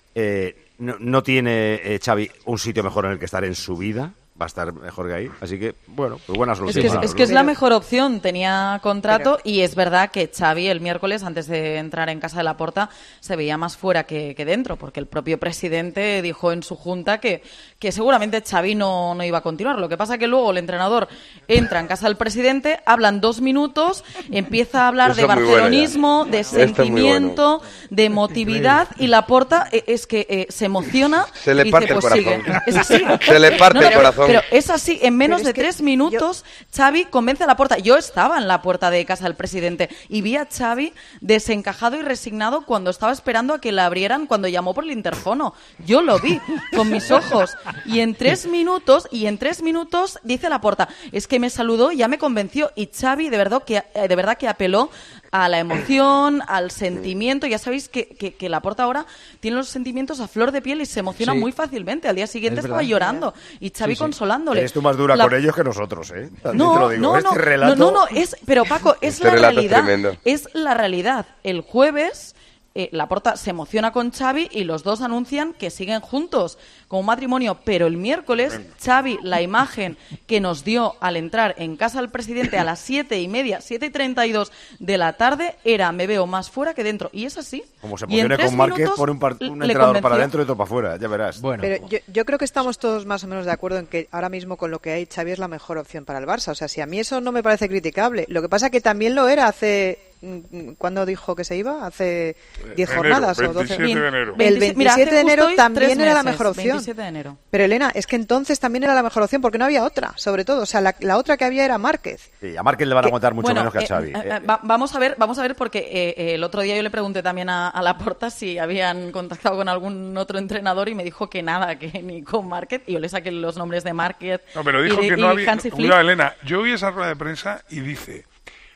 Eh, no, no tiene eh, Xavi un sitio mejor en el que estar en su vida, va a estar mejor que ahí, así que, bueno, pues buena Es solución. que es, para es que es los- la mejor opción. Tenía contrato y es verdad que Xavi el miércoles, antes de entrar en casa de Laporta, se veía más fuera que, que dentro, porque el propio presidente dijo en su junta que, que seguramente Xavi no, no iba a continuar. Lo que pasa que luego el entrenador entra en casa del presidente, hablan dos minutos, empieza a hablar Eso de es muy bueno ya. barcelonismo, de Esto es muy sentimiento, de emotividad, y Laporta eh, es que eh, se emociona Se le y parte dice, el pues sigue. corazón. Es así. Se le parte el pero- corazón. Pero es así, en menos Pero de es que tres minutos, Xavi convence a Laporta. Yo estaba en la puerta de casa del presidente y vi a Xavi desencajado y resignado cuando estaba esperando a que la abrieran cuando llamó por el interfono. Yo lo vi con mis ojos. Y en tres minutos, y en tres minutos, dice Laporta, es que me saludó y ya me convenció. Y Xavi, de verdad que, eh, de verdad que apeló a la emoción, al sentimiento. Ya sabéis que, que, que Laporta ahora tiene los sentimientos a flor de piel y se emociona Sí. muy fácilmente. Al día siguiente Es estaba verdad. llorando y Xavi Sí, sí. consolándole. Eres tú más dura La- con ellos que nosotros, ¿eh? También te no, lo digo. no, este no, relato... no, no, es, pero Paco, es Este la relato es realidad. tremendo. Es la realidad. El jueves, eh, Laporta se emociona con Xavi y los dos anuncian que siguen juntos como un matrimonio. Pero el miércoles, Xavi, la imagen que nos dio al entrar en casa del presidente a las siete y media, siete y treinta y dos de la tarde, era me veo más fuera que dentro. Y es así. Como se Y en emocione tres con Márquez, minutos pone un, par- un le entrenador para convenció. adentro y otro para afuera, ya verás. Bueno, Pero yo, yo creo que estamos todos más o menos de acuerdo en que ahora mismo con lo que hay, Xavi es la mejor opción para el Barça. O sea, si a mí eso no me parece criticable. Lo que pasa que también lo era hace... ¿Cuándo dijo que se iba? Hace diez Enero, jornadas o doce. veintisiete de enero. El veintisiete mira, veintisiete de hace enero justo hoy también tres era la meses, mejor opción. veintisiete de enero. Pero Elena, es que entonces también era la mejor opción porque no había otra, sobre todo. O sea, la, la otra que había era Márquez. Sí, a Márquez le van a aguantar mucho Bueno, menos que a eh, Xavi. eh, eh. eh, va- vamos a ver, vamos a ver porque eh, eh, el otro día yo le pregunté también a, a Laporta si habían contactado con algún otro entrenador y me dijo que nada, que ni con Márquez, y yo le saqué los nombres de Márquez. No, pero dijo y, que y no había... Hansi Flick. Cuidado, Elena, yo oí esa rueda de prensa y dice,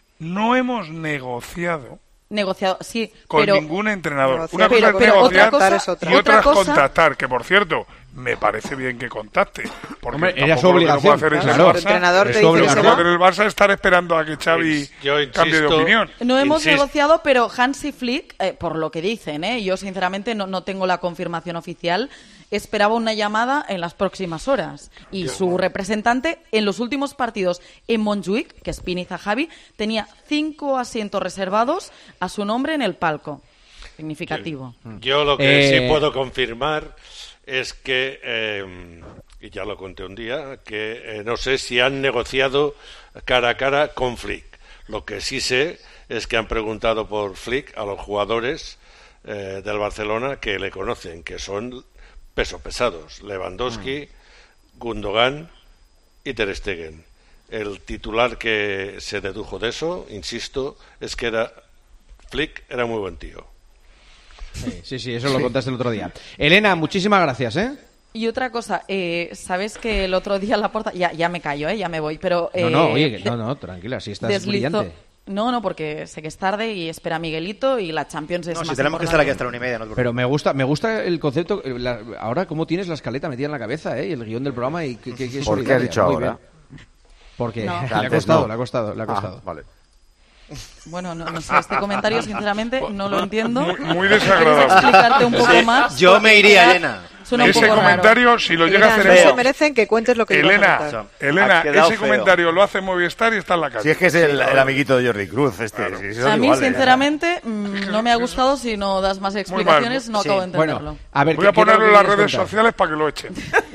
no hemos negociado Negociado, sí, con pero ningún entrenador. Negociar, Una cosa pero- es pero negociar otra cosa- es otra. y otra es otra cosa- contactar, que por cierto, me parece bien que contacte. Porque Hombre, era tampoco su lo que no puede obligación, hacer es claro. el El Barça, entrenador te es su dice que lo que se no obligación. puede hacer el Barça es estar esperando a que Xavi Yo cambie de insisto- opinión. no hemos Insisto. negociado, pero Hansi Flick, eh, por lo que dicen, ¿eh? yo sinceramente no, no tengo la confirmación oficial, esperaba una llamada en las próximas horas. Y su representante en los últimos partidos en Montjuïc, que es Pini Zahavi, tenía cinco asientos reservados a su nombre en el palco. Significativo. Yo lo que Eh, sí puedo confirmar es que, eh, y ya lo conté un día, que eh, no sé si han negociado cara a cara con Flick. Lo que sí sé es que han preguntado por Flick a los jugadores eh, del Barcelona que le conocen, que son pesos pesados, Lewandowski, mm. Gundogan y Ter Stegen. El titular que se dedujo de eso, insisto, es que era Flick era muy buen tío. Sí, sí, sí, eso lo contaste el otro día. Elena, muchísimas gracias, ¿eh? Y otra cosa, eh, sabes que el otro día Laporta, ya, ya me callo, ¿eh? Ya me voy, pero... Eh, no, no, oye, no, no, tranquila, si estás deslizó... brillante. No, no, porque sé que es tarde y espera a Miguelito y la Champions es no, más si tenemos importante. que estar aquí hasta la una y media. No Pero me gusta, me gusta el concepto, la, ahora cómo tienes la escaleta metida en la cabeza, ¿eh? Y el guión del programa y que, que, que ¿Por qué has dicho Muy ahora? bien. Porque no. le ha costado, no. le ha costado, le ha costado. Ah, vale. Bueno, no, no sé, este comentario sinceramente no lo entiendo. Muy, muy desagradable. ¿Quieres explicarte un poco sí. más? Yo me iría, Elena. Suena un ese poco comentario, raro. si lo llega a hacer eso eso... merecen que cuentes lo que Elena, ibas a contar. Elena, ese feo. comentario lo hace Movistar y está en la calle. Si es que es el, el amiguito de Jordi Cruz, este. Claro. Si son A mí, iguales, sinceramente, mmm, no me ha gustado. Si no das más explicaciones, mal. no acabo Sí. de entenderlo. Bueno, a ver, Voy ¿qué, a ponerlo en las redes contar? sociales para que lo echen.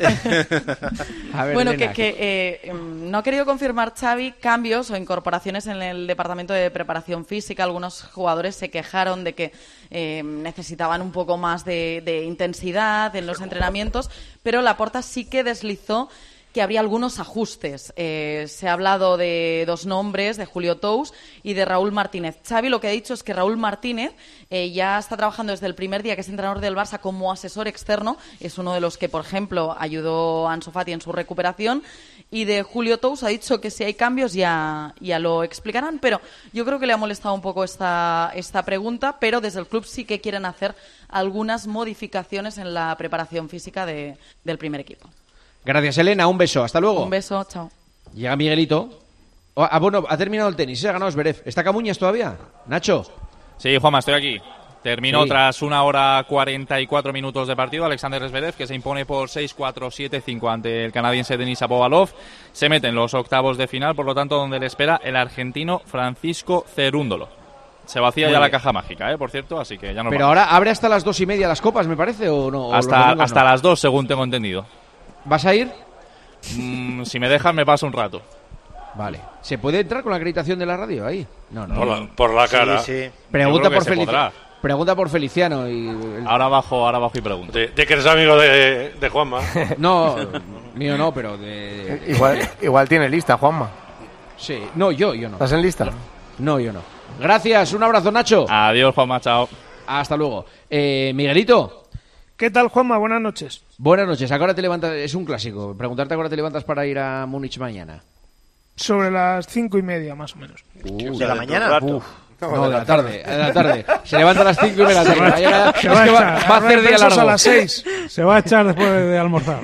A ver, Bueno, Elena, que, que eh, no ha querido confirmar Xavi cambios o incorporaciones en el departamento de preparación física. Algunos jugadores se quejaron de que eh, necesitaban un poco más de, de intensidad en los entrenamientos, pero Laporta sí que deslizó que habría algunos ajustes. Eh, se ha hablado de dos nombres, de Julio Tous y de Raúl Martínez. Xavi lo que ha dicho es que Raúl Martínez eh, ya está trabajando desde el primer día que es entrenador del Barça como asesor externo. Es uno de los que, por ejemplo, ayudó a Ansu Fati en su recuperación. Y de Julio Tous ha dicho que si hay cambios ya, ya lo explicarán. Pero yo creo que le ha molestado un poco esta, esta pregunta. Pero desde el club sí que quieren hacer algunas modificaciones en la preparación física de, del primer equipo. Gracias, Elena, un beso, hasta luego. Un beso, chao. Llega Miguelito. Oh, ah, bueno, ha terminado el tenis, se ha ganado Zverev. ¿Está Camuñas todavía? Nacho. Sí, Juanma, estoy aquí. Terminó Sí. tras una hora cuarenta y cuatro minutos de partido Alexander Zverev, que se impone por seis cuatro siete cinco ante el canadiense Denis Shapovalov. Se mete en los octavos de final, por lo tanto, donde le espera el argentino Francisco Cerúndolo. Se vacía Muy ya bien. la caja mágica, ¿eh? Por cierto, así que ya no. Pero ahora abre hasta las dos y media las copas, me parece, o no. ¿O Hasta, los domingos hasta no? las dos, según tengo entendido. ¿Vas a ir? Mm, si me dejan, me paso un rato. Vale. ¿Se puede entrar con la acreditación de la radio ahí? No, no. Por la, por la cara. Sí, sí. Pregunta Yo creo que por se Felici- podrá. Pregunta por Feliciano y el- Ahora bajo, ahora bajo y pregunto. De, de que eres amigo de, de Juanma. No, mío no, pero de Igual, igual tiene lista, Juanma. sí, no, yo, yo no. ¿Estás en lista? No, yo no. Gracias, un abrazo, Nacho. Adiós, Juanma, chao. Hasta luego. Eh, Miguelito. ¿Qué tal, Juanma? Buenas noches. Buenas noches. ¿A qué hora te levantas? Es un clásico. Preguntarte a qué hora te levantas para ir a Múnich mañana. Sobre las cinco y media, más o menos. Uh, ¿De la mañana? Uf. No, de la tarde, de la tarde. Se levanta a las cinco y media de la tarde. Ya- Se es va a que va, echar. va a hacer día Versos largo. a las seis. Se va a echar después de, de almorzar.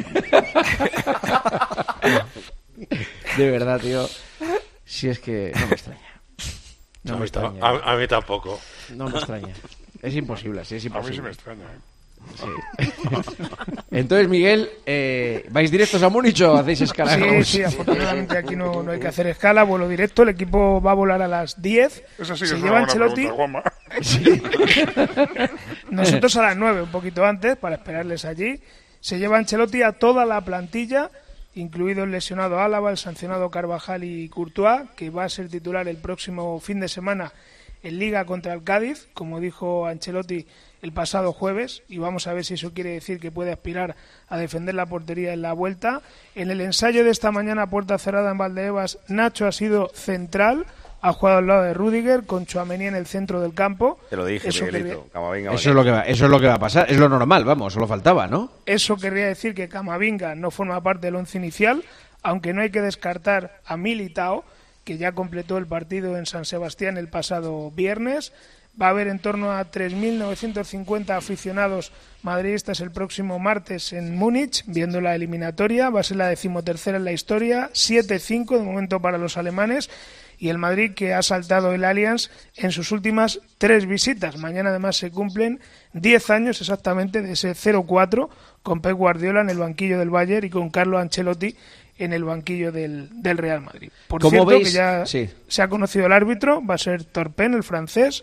De verdad, tío. Si es que no me extraña. No a, me mí ta- extraña. a- a mí tampoco. No me extraña. Es imposible, sí, es A mí imposible. sí me extraña. ¿eh? Sí. Entonces, Miguel, eh, ¿vais directos a Múnich o hacéis escala? Sí, sí, afortunadamente aquí no, no hay que hacer escala, vuelo directo. El equipo va a volar a las diez. Esa sí que Se es lleva una buena Ancelotti. pregunta, Juanma. Nosotros a las nueve, un poquito antes, para esperarles allí. Se lleva Ancelotti a toda la plantilla, incluido el lesionado Álava, el sancionado Carvajal y Courtois, que va a ser titular el próximo fin de semana en Liga contra el Cádiz, como dijo Ancelotti el pasado jueves, y vamos a ver si eso quiere decir que puede aspirar a defender la portería en la vuelta. En el ensayo de esta mañana a puerta cerrada en Valdebebas, Nacho ha sido central, ha jugado al lado de Rüdiger, con Tchouaméni en el centro del campo. Te lo dije, Eso Miguelito. Camavinga, Eso es lo que va, eso es lo que va a pasar, es lo normal, vamos, solo faltaba, ¿no? Eso querría decir que Camavinga no forma parte del once inicial, aunque no hay que descartar a Militao, que ya completó el partido en San Sebastián el pasado viernes. Va a haber en torno a tres mil novecientos cincuenta aficionados madridistas el próximo martes en Múnich, viendo la eliminatoria. Va a ser la decimotercera en la historia, siete cinco de momento para los alemanes. Y el Madrid, que ha saltado el Allianz en sus últimas tres visitas. Mañana además se cumplen diez años exactamente de ese cero cuatro con Pep Guardiola en el banquillo del Bayern y con Carlo Ancelotti en el banquillo del, del Real Madrid. Por ¿Cómo cierto, veis? que ya Sí. se ha conocido el árbitro, va a ser Torpen, el francés,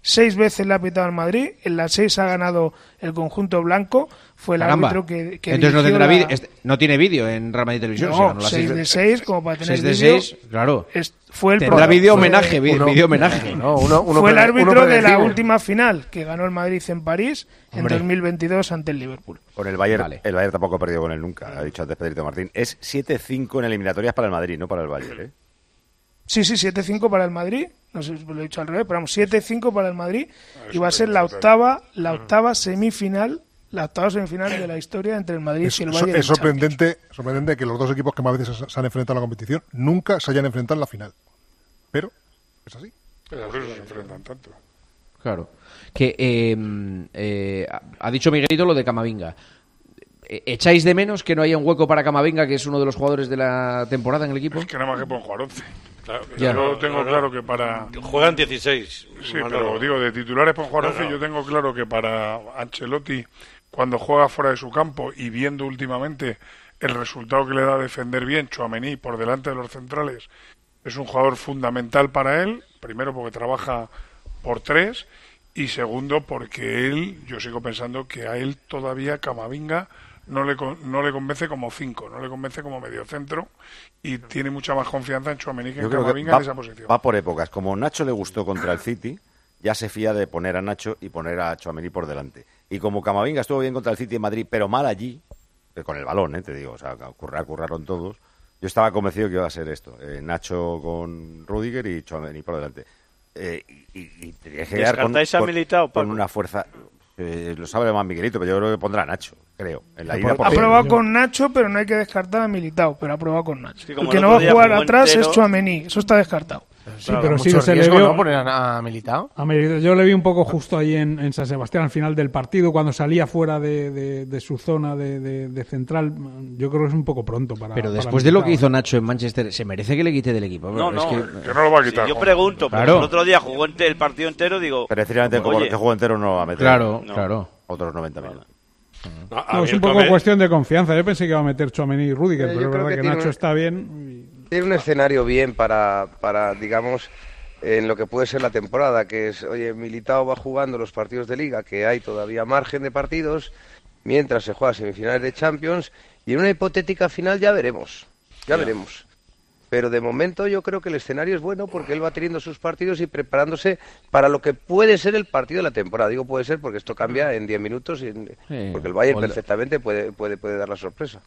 seis veces le ha pitado al Madrid, en las seis ha ganado el conjunto blanco, fue el Caramba. árbitro que, que Entonces no, dirigió tendrá la- vídeo, este- no tiene vídeo en Real Madrid Televisión. No, si ganó las seis de seis, como para tener seis de vídeo. seis, claro. Es- fue el Tendrá pro- vídeo fue- homenaje, vi- uno- vídeo homenaje. No, uno- uno fue el prede- árbitro uno de la predecible. última final que ganó el Madrid en París en Hombre. dos mil veintidós ante el Liverpool. Con el Bayern, Vale. el Bayern tampoco ha perdido con él nunca, ha dicho antes Pedrito Martín. Es siete cinco en eliminatorias para el Madrid, no para el Bayern, ¿eh? Sí, sí, siete cinco para el Madrid. No sé si lo he dicho al revés, pero vamos, siete cinco para el Madrid. Y va a ser la octava, la octava semifinal, la octava semifinal de la historia entre el Madrid Es, y el so- Bayern. es en sorprendente, sorprendente que los dos equipos que más veces se- se han enfrentado en la competición nunca se hayan enfrentado en la final. Pero es así. Pero por eso se enfrentan tanto. Claro. Que eh, eh, ha dicho Miguelito lo de Camavinga. Eh, ¿Echáis de menos que no haya un hueco para Camavinga, que es uno de los jugadores de la temporada en el equipo? Es que nada más que pueden jugar once. Claro, Ya. Yo tengo no, no. claro que para... Juegan dieciséis. Sí, Manolo. pero digo, de titulares pueden jugar No, once. no. Yo tengo claro que para Ancelotti, cuando juega fuera de su campo y viendo últimamente el resultado que le da defender bien Tchouaméni por delante de los centrales, es un jugador fundamental para él. Primero porque trabaja por tres y segundo porque él, yo sigo pensando que a él todavía Camavinga no le con- no le convence como cinco, no le convence como mediocentro y tiene mucha más confianza en Tchouaméni que en Yo creo que Camavinga va, en esa posición. va por épocas. Como Nacho le gustó contra el City, ya se fía de poner a Nacho y poner a Tchouaméni por delante. Y como Camavinga estuvo bien contra el City en Madrid, pero mal allí, eh, con el balón, eh, te digo, o sea, currar, curraron todos, yo estaba convencido que iba a ser esto. eh, Nacho con Rudiger y Tchouaméni por delante. Eh, y, y, y tenía que quedar con, ¿Descartáis a con- Militao, con Paco? una fuerza... eh, lo sabe más Miguelito, pero yo creo que pondrá a Nacho, creo. En la Ha ida por probado con Nacho, pero no hay que descartar a Militao, pero ha probado con Nacho. como el que el no otro va a día jugar jugó atrás entero- es Tchouaméni, eso está descartado. Sí, Claro, pero sí mucho se le riesgo, vio... ¿no? Poner a, a Militao. A Militao, yo le vi un poco justo ahí en, en San Sebastián al final del partido, cuando salía fuera de, de- de su zona de, de- de central. Yo creo que es un poco pronto para. Pero para después de lo que Militao. hizo Nacho en Manchester, ¿se merece que le quite del equipo? No, Es no, que- Que no lo va a Sí, quitar. yo Juan. pregunto, porque Claro. el otro día jugó ente- el partido entero, digo... Precisamente como oye, que juego entero no lo va a meter. Claro, No. claro. Otros noventa mil. No, a No, mí es el un poco Come- cuestión de confianza. Yo pensé que iba a meter Tchouaméni y Rudiger, Eh, pero yo es creo verdad que que, tiene Nacho un- está bien. Tiene un escenario bien para, para, digamos, en lo que puede ser la temporada, que es, oye, Militao va jugando los partidos de Liga, que hay todavía margen de partidos, mientras se juega semifinales de Champions, y en una hipotética final ya veremos, ya veremos. Pero de momento yo creo que el escenario es bueno porque él va teniendo sus partidos y preparándose para lo que puede ser el partido de la temporada. Digo puede ser porque esto cambia en diez minutos, y en- Sí. porque el Bayern O el- perfectamente puede, puede, puede dar la sorpresa.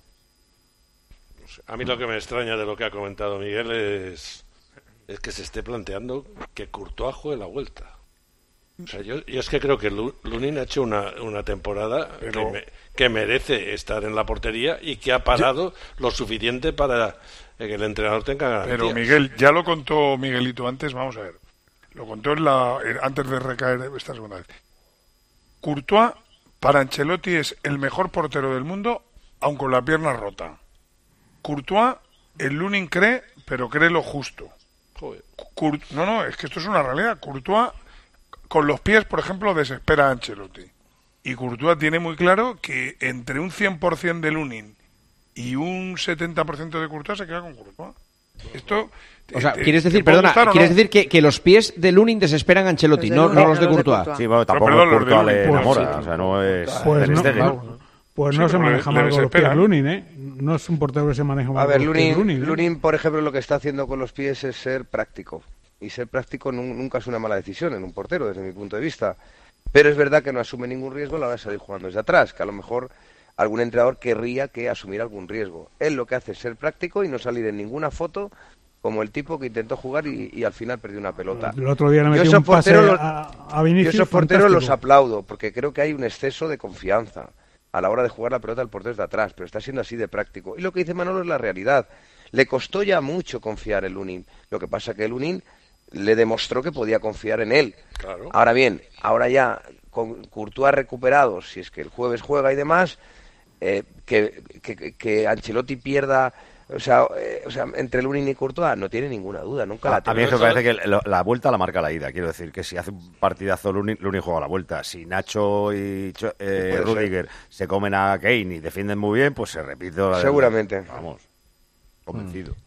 A mí lo que me extraña de lo que ha comentado Miguel es, es que se esté planteando que Courtois juegue la vuelta. O sea, yo, yo es que creo que Lu- Lunin ha hecho una, una temporada Pero- que, me- que merece estar en la portería y que ha parado lo suficiente para que el entrenador tenga garantías. Pero Miguel, ya lo contó Miguelito antes, vamos a ver. Lo contó en la, en- antes de recaer esta segunda vez. Courtois, para Ancelotti, es el mejor portero del mundo, aun con la pierna rota. Courtois, el Lunin cree, pero cree lo justo. Joder. Cour- no, no, es que esto es una realidad. Courtois, con los pies, por ejemplo, desespera a Ancelotti. Y Courtois tiene muy claro que entre un cien por ciento de Lunin y un setenta por ciento de Courtois se queda con Courtois. Esto... O sea, te- quieres te decir, puede perdona, gustar o quieres no. decir que, que los pies de Lunin desesperan a Ancelotti, Los de no, Lunin, no los de no los de Courtois. Courtois. Sí, bueno, tampoco perdón, los de Courtois le Lunin, pues, enamora, sí. o sea, no es... Pues Ter no, Stegen. claro. Pues Sí, no se pero le- maneja le mal con los pies desesperan. Lunin, ¿eh? No es un portero que se maneja mal A ver, con los pies Lunin, Lunin, ¿eh? Lunin, por ejemplo, lo que está haciendo con los pies es ser práctico. Y ser práctico nun- nunca es una mala decisión en un portero, desde mi punto de vista. Pero es verdad que no asume ningún riesgo a la hora de salir jugando desde atrás, que a lo mejor algún entrenador querría que asumiera algún riesgo. Él lo que hace es ser práctico y no salir en ninguna foto como el tipo que intentó jugar y, y al final perdió una pelota. El otro día le Yo metió esos un pase porteros los- a, a Yo Vinicius. esos porteros los fantástico. aplaudo, porque creo que hay un exceso de confianza a la hora de jugar la pelota del portero desde atrás, pero está siendo así de práctico. Y lo que dice Manolo es la realidad. Le costó ya mucho confiar en Lunin. Lo que pasa que Lunin le demostró que podía confiar en él. Claro. Ahora bien, ahora ya con Courtois recuperado, si es que el jueves juega y demás, eh, que, que, que Ancelotti pierda, o sea, eh, o sea, entre Lunin y Courtois no tiene ninguna duda, nunca la A, a mí tiene. eso me parece que lo- la vuelta la marca la ida. Quiero decir que si hace un partidazo Lunin, Lunin juega la vuelta. Si Nacho y Cho- eh, puede Rudiger se comen a Kane y defienden muy bien, pues se repite. la de- Seguramente. Vamos, convencido.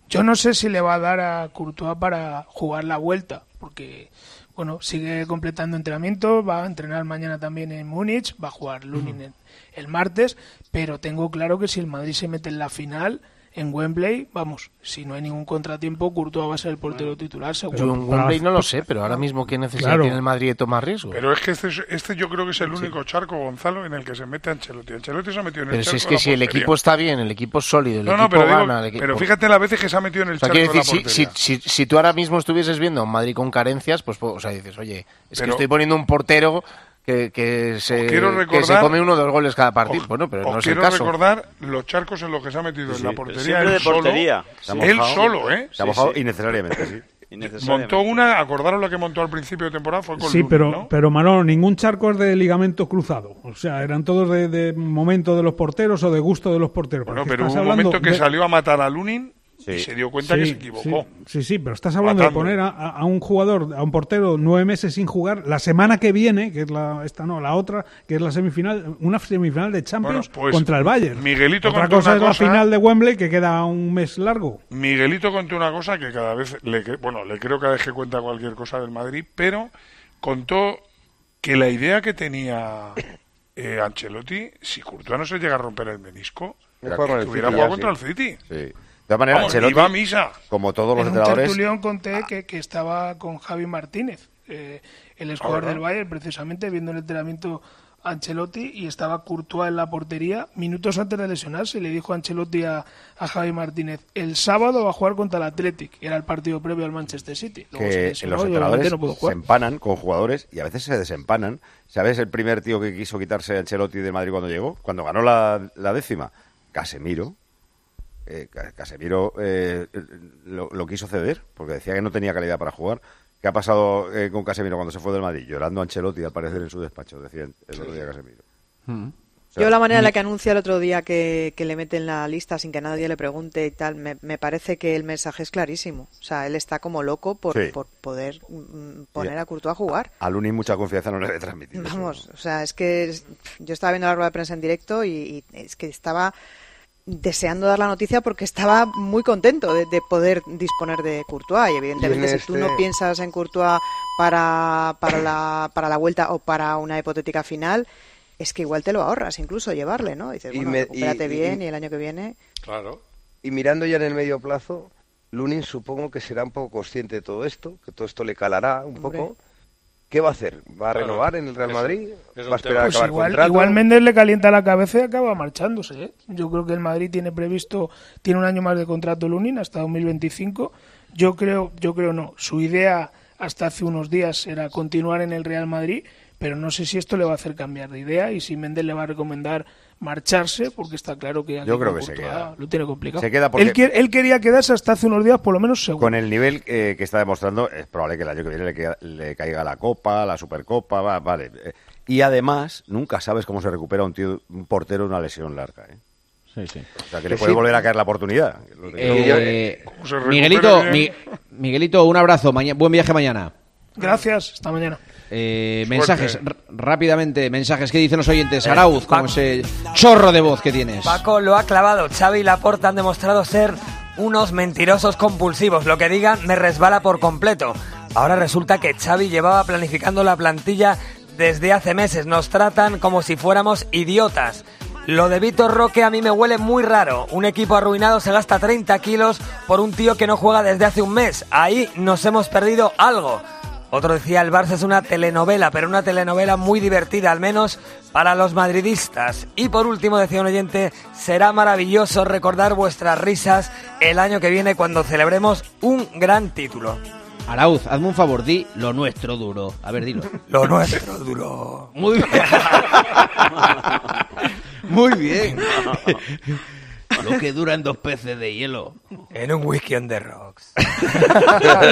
Yo no sé si le va a dar a Courtois para jugar la vuelta, porque bueno, sigue completando entrenamiento, va a entrenar mañana también en Múnich, va a jugar Lunin el, el martes, pero tengo claro que si el Madrid se mete en la final en Wembley, vamos, si no hay ningún contratiempo, Courtois va a ser el portero titular, seguro. Yo en Wembley no lo sé, pero ahora mismo ¿qué necesidad Claro. tiene el Madrid de tomar riesgo? Pero es que este, es- este yo creo que es el único charco, Gonzalo, en el que se mete Ancelotti. Ancelotti se ha metido en Pero el si charco es de que la si el portería. equipo está bien, el equipo es sólido, el No, no, equipo pero, digo- gana... el equipo... pero fíjate las veces que se ha metido en el O sea, charco quiero de la decir, si, portería. si, si, si tú ahora mismo estuvieses viendo a un Madrid con carencias, pues, pues, o sea, dices, oye, es que Pero- estoy poniendo un portero que, que, se, Os quiero que se recordar- come uno o dos goles cada partido. Os- Bueno, pero os no es el quiero caso. recordar los charcos en los que se ha metido Sí, en la sí. portería. Siempre él de solo, portería. Se ha él mojado. solo, ¿eh? Se ha mojado innecesariamente, sí. Montó una, acordaros la que montó al principio de temporada, fue con Sí, Lunin, pero, ¿no? pero Manolo, ningún charco es de ligamento cruzado. O sea, eran todos de, de momento de los porteros o de gusto de los porteros. Bueno, Porque pero hubo estás un hablando momento que de- salió a matar a Lunin y Sí. se dio cuenta que Sí, se equivocó. Sí, sí, sí, pero estás hablando Matando. de poner a, a un jugador, a un portero, nueve meses sin jugar. La semana que viene, que es la esta no, la otra, que es la semifinal, una semifinal de Champions Bueno, pues, contra el Bayern. Miguelito Otra contó cosa una es la cosa- final de Wembley, que queda un mes largo. Miguelito contó una cosa que cada vez, le, cre- bueno, le creo cada vez que cuenta cualquier cosa del Madrid, pero contó que la idea que tenía eh, Ancelotti, si Courtois no se llega a romper el menisco, Era que con el hubiera City, jugado ya, contra sí. el City. Sí. De todas maneras, Vamos, Ancelotti, iba a misa. como todos los En un entrenadores, tertulión conté que, que estaba con Javi Martínez, eh, el exjugador ¿verdad? del Bayern, precisamente viendo el entrenamiento Ancelotti, y estaba Courtois en la portería minutos antes de lesionarse. Y le dijo Ancelotti a, a Javi Martínez: el sábado va a jugar contra el Athletic. Era el partido previo al Manchester City. Luego se que lesionó los y obviamente entrenadores no pudo se jugar. empanan con jugadores y a veces se desempanan. ¿Sabes el primer tío que quiso quitarse a Ancelotti de Madrid cuando llegó? Cuando ganó la, la décima. Casemiro. Eh, Ca- Casemiro eh, lo, lo quiso ceder porque decía que no tenía calidad para jugar. ¿Qué ha pasado eh, con Casemiro cuando se fue del Madrid? Llorando a Ancelotti al parecer en su despacho, decía el otro día Casemiro. O sea, Yo la manera en la ni- que anuncia el otro día que, que le meten la lista sin que nadie le pregunte y tal, me, me parece que el mensaje es clarísimo. O sea, él está como loco por, Sí. por poder mm, poner Sí. a Courtois a jugar. A Lunin mucha confianza no le debe transmitir. eso. Vamos, o sea, es que es- yo estaba viendo la rueda de prensa en directo y, y es que estaba deseando dar la noticia porque estaba muy contento de, de poder disponer de Courtois y evidentemente Y en si tú este- no piensas en Courtois para, para, la, para la vuelta o para una hipotética final, es que igual te lo ahorras incluso llevarle, ¿no? Dices, Y bueno, me- recupérate y- y- bien y- y el año que viene... Claro. Y mirando ya en el medio plazo, Lunin supongo que será un poco consciente de todo esto, que todo esto le calará un Hombre. poco. ¿Qué va a hacer? ¿Va a Claro. renovar en el Real Eso- Madrid? es un ¿Va a esperar a Pues acabar igual, contrato? igual Méndez le calienta la cabeza y acaba marchándose. ¿eh? Yo creo que el Madrid tiene previsto, tiene un año más de contrato Lunin hasta dos mil veinticinco. Yo creo, yo creo no. Su idea hasta hace unos días era continuar en el Real Madrid, pero no sé si esto le va a hacer cambiar de idea y si Méndez le va a recomendar marcharse, porque está claro que aquí Yo creo con que se Courtois queda. lo tiene complicado. Se queda porque- él, quiere- él quería quedarse hasta hace unos días, por lo menos seguro. Con el nivel eh, que está demostrando, es probable que el año que viene le, queda- le caiga la Copa, la Supercopa, va- vale. Eh, Y además, nunca sabes cómo se recupera un tío, un portero de una lesión larga, ¿eh? Sí, sí. O sea, que le Que puede sí. volver a caer la oportunidad. Lo que- Eh, ¿Cómo se recupera Miguelito, bien? Mi- Miguelito, un abrazo. maña- buen viaje mañana. Gracias, hasta mañana. Eh, Suerte. mensajes, r- rápidamente, mensajes. ¿Qué dicen los oyentes? Arauz, con ese chorro de voz que tienes. Paco lo ha clavado. Xavi y Laporta han demostrado ser unos mentirosos compulsivos. Lo que digan me resbala por completo. Ahora resulta que Xavi llevaba planificando la plantilla desde hace meses. Nos tratan como si fuéramos idiotas. Lo de Vitor Roque a mí me huele muy raro. Un equipo arruinado se gasta treinta kilos por un tío que no juega desde hace un mes. Ahí nos hemos perdido algo. Otro decía, el Barça es una telenovela, pero una telenovela muy divertida, al menos para los madridistas. Y por último, decía un oyente, será maravilloso recordar vuestras risas el año que viene cuando celebremos un gran título. Arauz, hazme un favor, di lo nuestro duro. A ver, dilo. Lo nuestro duro. Muy bien. Muy bien. Lo que duran dos peces de hielo. En un whisky on the rocks.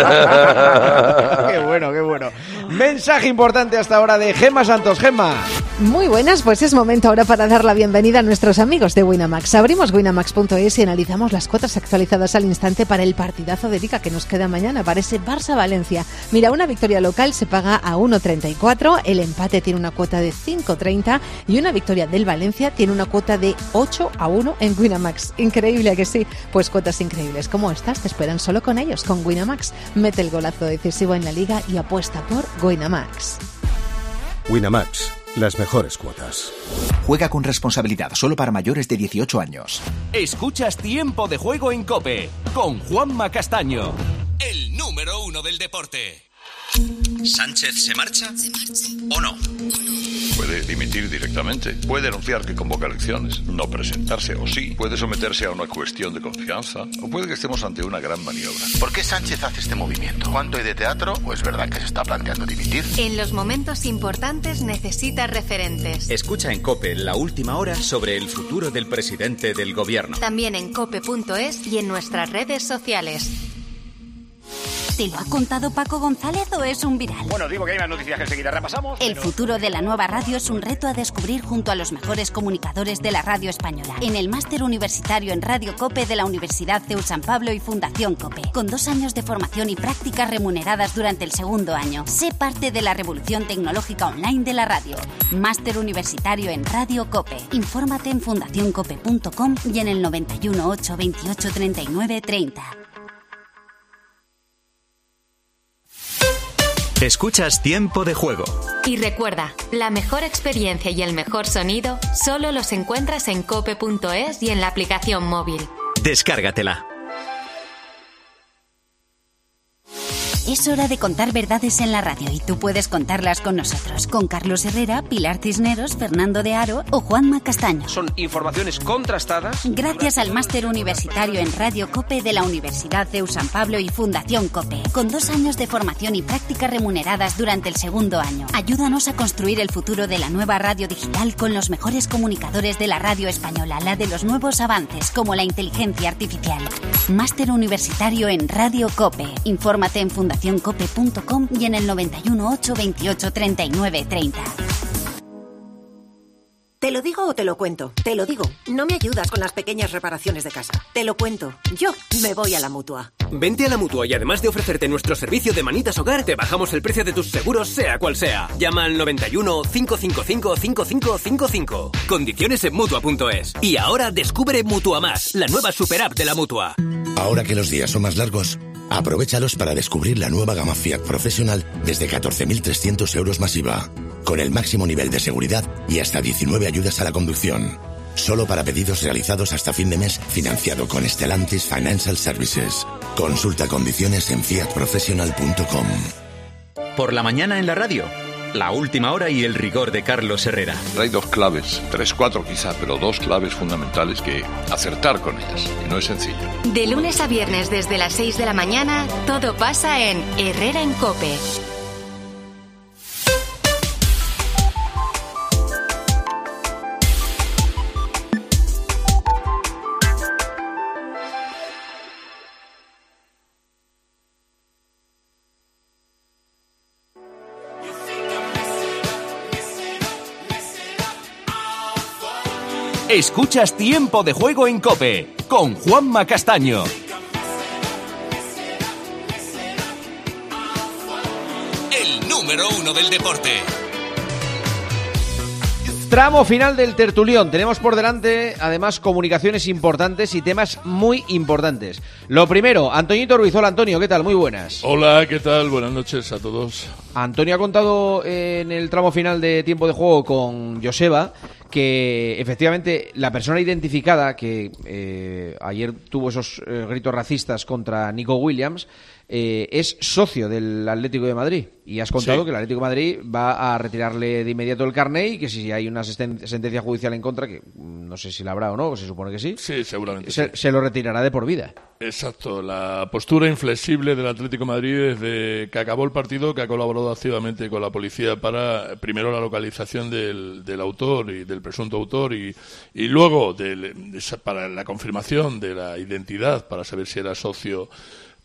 Qué bueno, qué bueno. Mensaje importante hasta ahora de Gemma Santos. Gemma. Muy buenas, pues es momento ahora para dar la bienvenida a nuestros amigos de Winamax. Abrimos winamax punto es y analizamos las cuotas actualizadas al instante para el partidazo de Liga que nos queda mañana, para ese Barça-Valencia. Mira, una victoria local se paga a uno treinta y cuatro, el empate tiene una cuota de cinco treinta y una victoria del Valencia tiene una cuota de ocho a uno en Winamax. Increíble, ¿a que sí? Pues cuotas increíbles como estas te esperan solo con ellos, con Winamax. Mete el golazo decisivo en la Liga y apuesta por Winamax. Winamax. Las mejores cuotas. Juega con responsabilidad, solo para mayores de dieciocho años. Escuchas Tiempo de Juego en COPE, con Juanma Castaño, el número uno del deporte. ¿Sánchez se marcha? ¿Se marcha? ¿O no? Puede dimitir directamente. Puede anunciar que convoca elecciones, no presentarse o sí. Puede someterse a una cuestión de confianza o puede que estemos ante una gran maniobra. ¿Por qué Sánchez hace este movimiento? ¿Cuánto hay de teatro o es verdad que se está planteando dimitir? En los momentos importantes necesita referentes. Escucha en COPE la última hora sobre el futuro del presidente del gobierno. También en cope punto es y en nuestras redes sociales. ¿Te lo ha contado Paco González o es un viral? Bueno, digo que hay más noticias que enseguida repasamos. El pero... futuro de la nueva radio es un reto a descubrir junto a los mejores comunicadores de la radio española. En el máster universitario en Radio COPE de la Universidad C E U San Pablo y Fundación COPE. Con dos años de formación y prácticas remuneradas durante el segundo año. Sé parte de la revolución tecnológica online de la radio. Máster universitario en Radio COPE. Infórmate en fundación cope punto com y en el noventa y uno ocho veintiocho treinta y nueve treinta. Escuchas Tiempo de Juego. Y recuerda, la mejor experiencia y el mejor sonido solo los encuentras en cope punto es y en la aplicación móvil. Descárgatela. Es hora de contar verdades en la radio y tú puedes contarlas con nosotros, con Carlos Herrera, Pilar Cisneros, Fernando de Aro o Juanma Castaño. Son informaciones contrastadas. Gracias al máster universitario en Radio COPE de la Universidad C E U San Pablo y Fundación COPE, con dos años de formación y prácticas remuneradas durante el segundo año. Ayúdanos a construir el futuro de la nueva radio digital con los mejores comunicadores de la radio española, la de los nuevos avances como la inteligencia artificial. Máster universitario en Radio COPE. Infórmate en fundación cope punto com y en el noventa y uno ocho veintiocho treinta y nueve treinta. ¿Te lo digo o te lo cuento? Te lo digo. No me ayudas con las pequeñas reparaciones de casa. Te lo cuento. Yo me voy a la Mutua. Vente a la Mutua y además de ofrecerte nuestro servicio de manitas hogar, te bajamos el precio de tus seguros sea cual sea. Llama al noventa y uno cinco cinco cinco cinco cinco cinco cinco. Condiciones en Mutua punto es. Y ahora descubre Mutua Más, la nueva super app de la Mutua. Ahora que los días son más largos, aprovéchalos para descubrir la nueva gama Fiat Professional desde catorce mil trescientos euros más I V A, con el máximo nivel de seguridad y hasta diecinueve ayudas a la conducción. Solo para pedidos realizados hasta fin de mes, financiado con Stellantis Financial Services. Consulta condiciones en fiat professional punto com. Por la mañana en la radio, la última hora y el rigor de Carlos Herrera. Hay dos claves, tres, cuatro quizá, pero dos claves fundamentales que acertar con ellas, y no es sencillo. De lunes a viernes desde las seis de la mañana, todo pasa en Herrera en COPE. Escuchas Tiempo de Juego en COPE con Juanma Castaño. El número uno del deporte. Tramo final del tertulión. Tenemos por delante, además, comunicaciones importantes y temas muy importantes. Lo primero, Antoñito Ruiz. Hola, Antonio, ¿qué tal? Muy buenas. Hola, ¿qué tal? Buenas noches a todos. Antonio ha contado en el tramo final de Tiempo de Juego con Joseba que efectivamente la persona identificada que eh, ayer tuvo esos eh, gritos racistas contra Nico Williams eh, es socio del Atlético de Madrid, y has contado sí. que el Atlético de Madrid va a retirarle de inmediato el carné y que si hay una sentencia judicial en contra, que no sé si la habrá o no, se supone que sí, sí seguramente se, sí. se lo retirará de por vida. Exacto, la postura inflexible del Atlético de Madrid desde que acabó el partido, que ha colaborado activamente con la policía para, primero, la localización del, del autor y del presunto autor y, y luego del, de, para la confirmación de la identidad para saber si era socio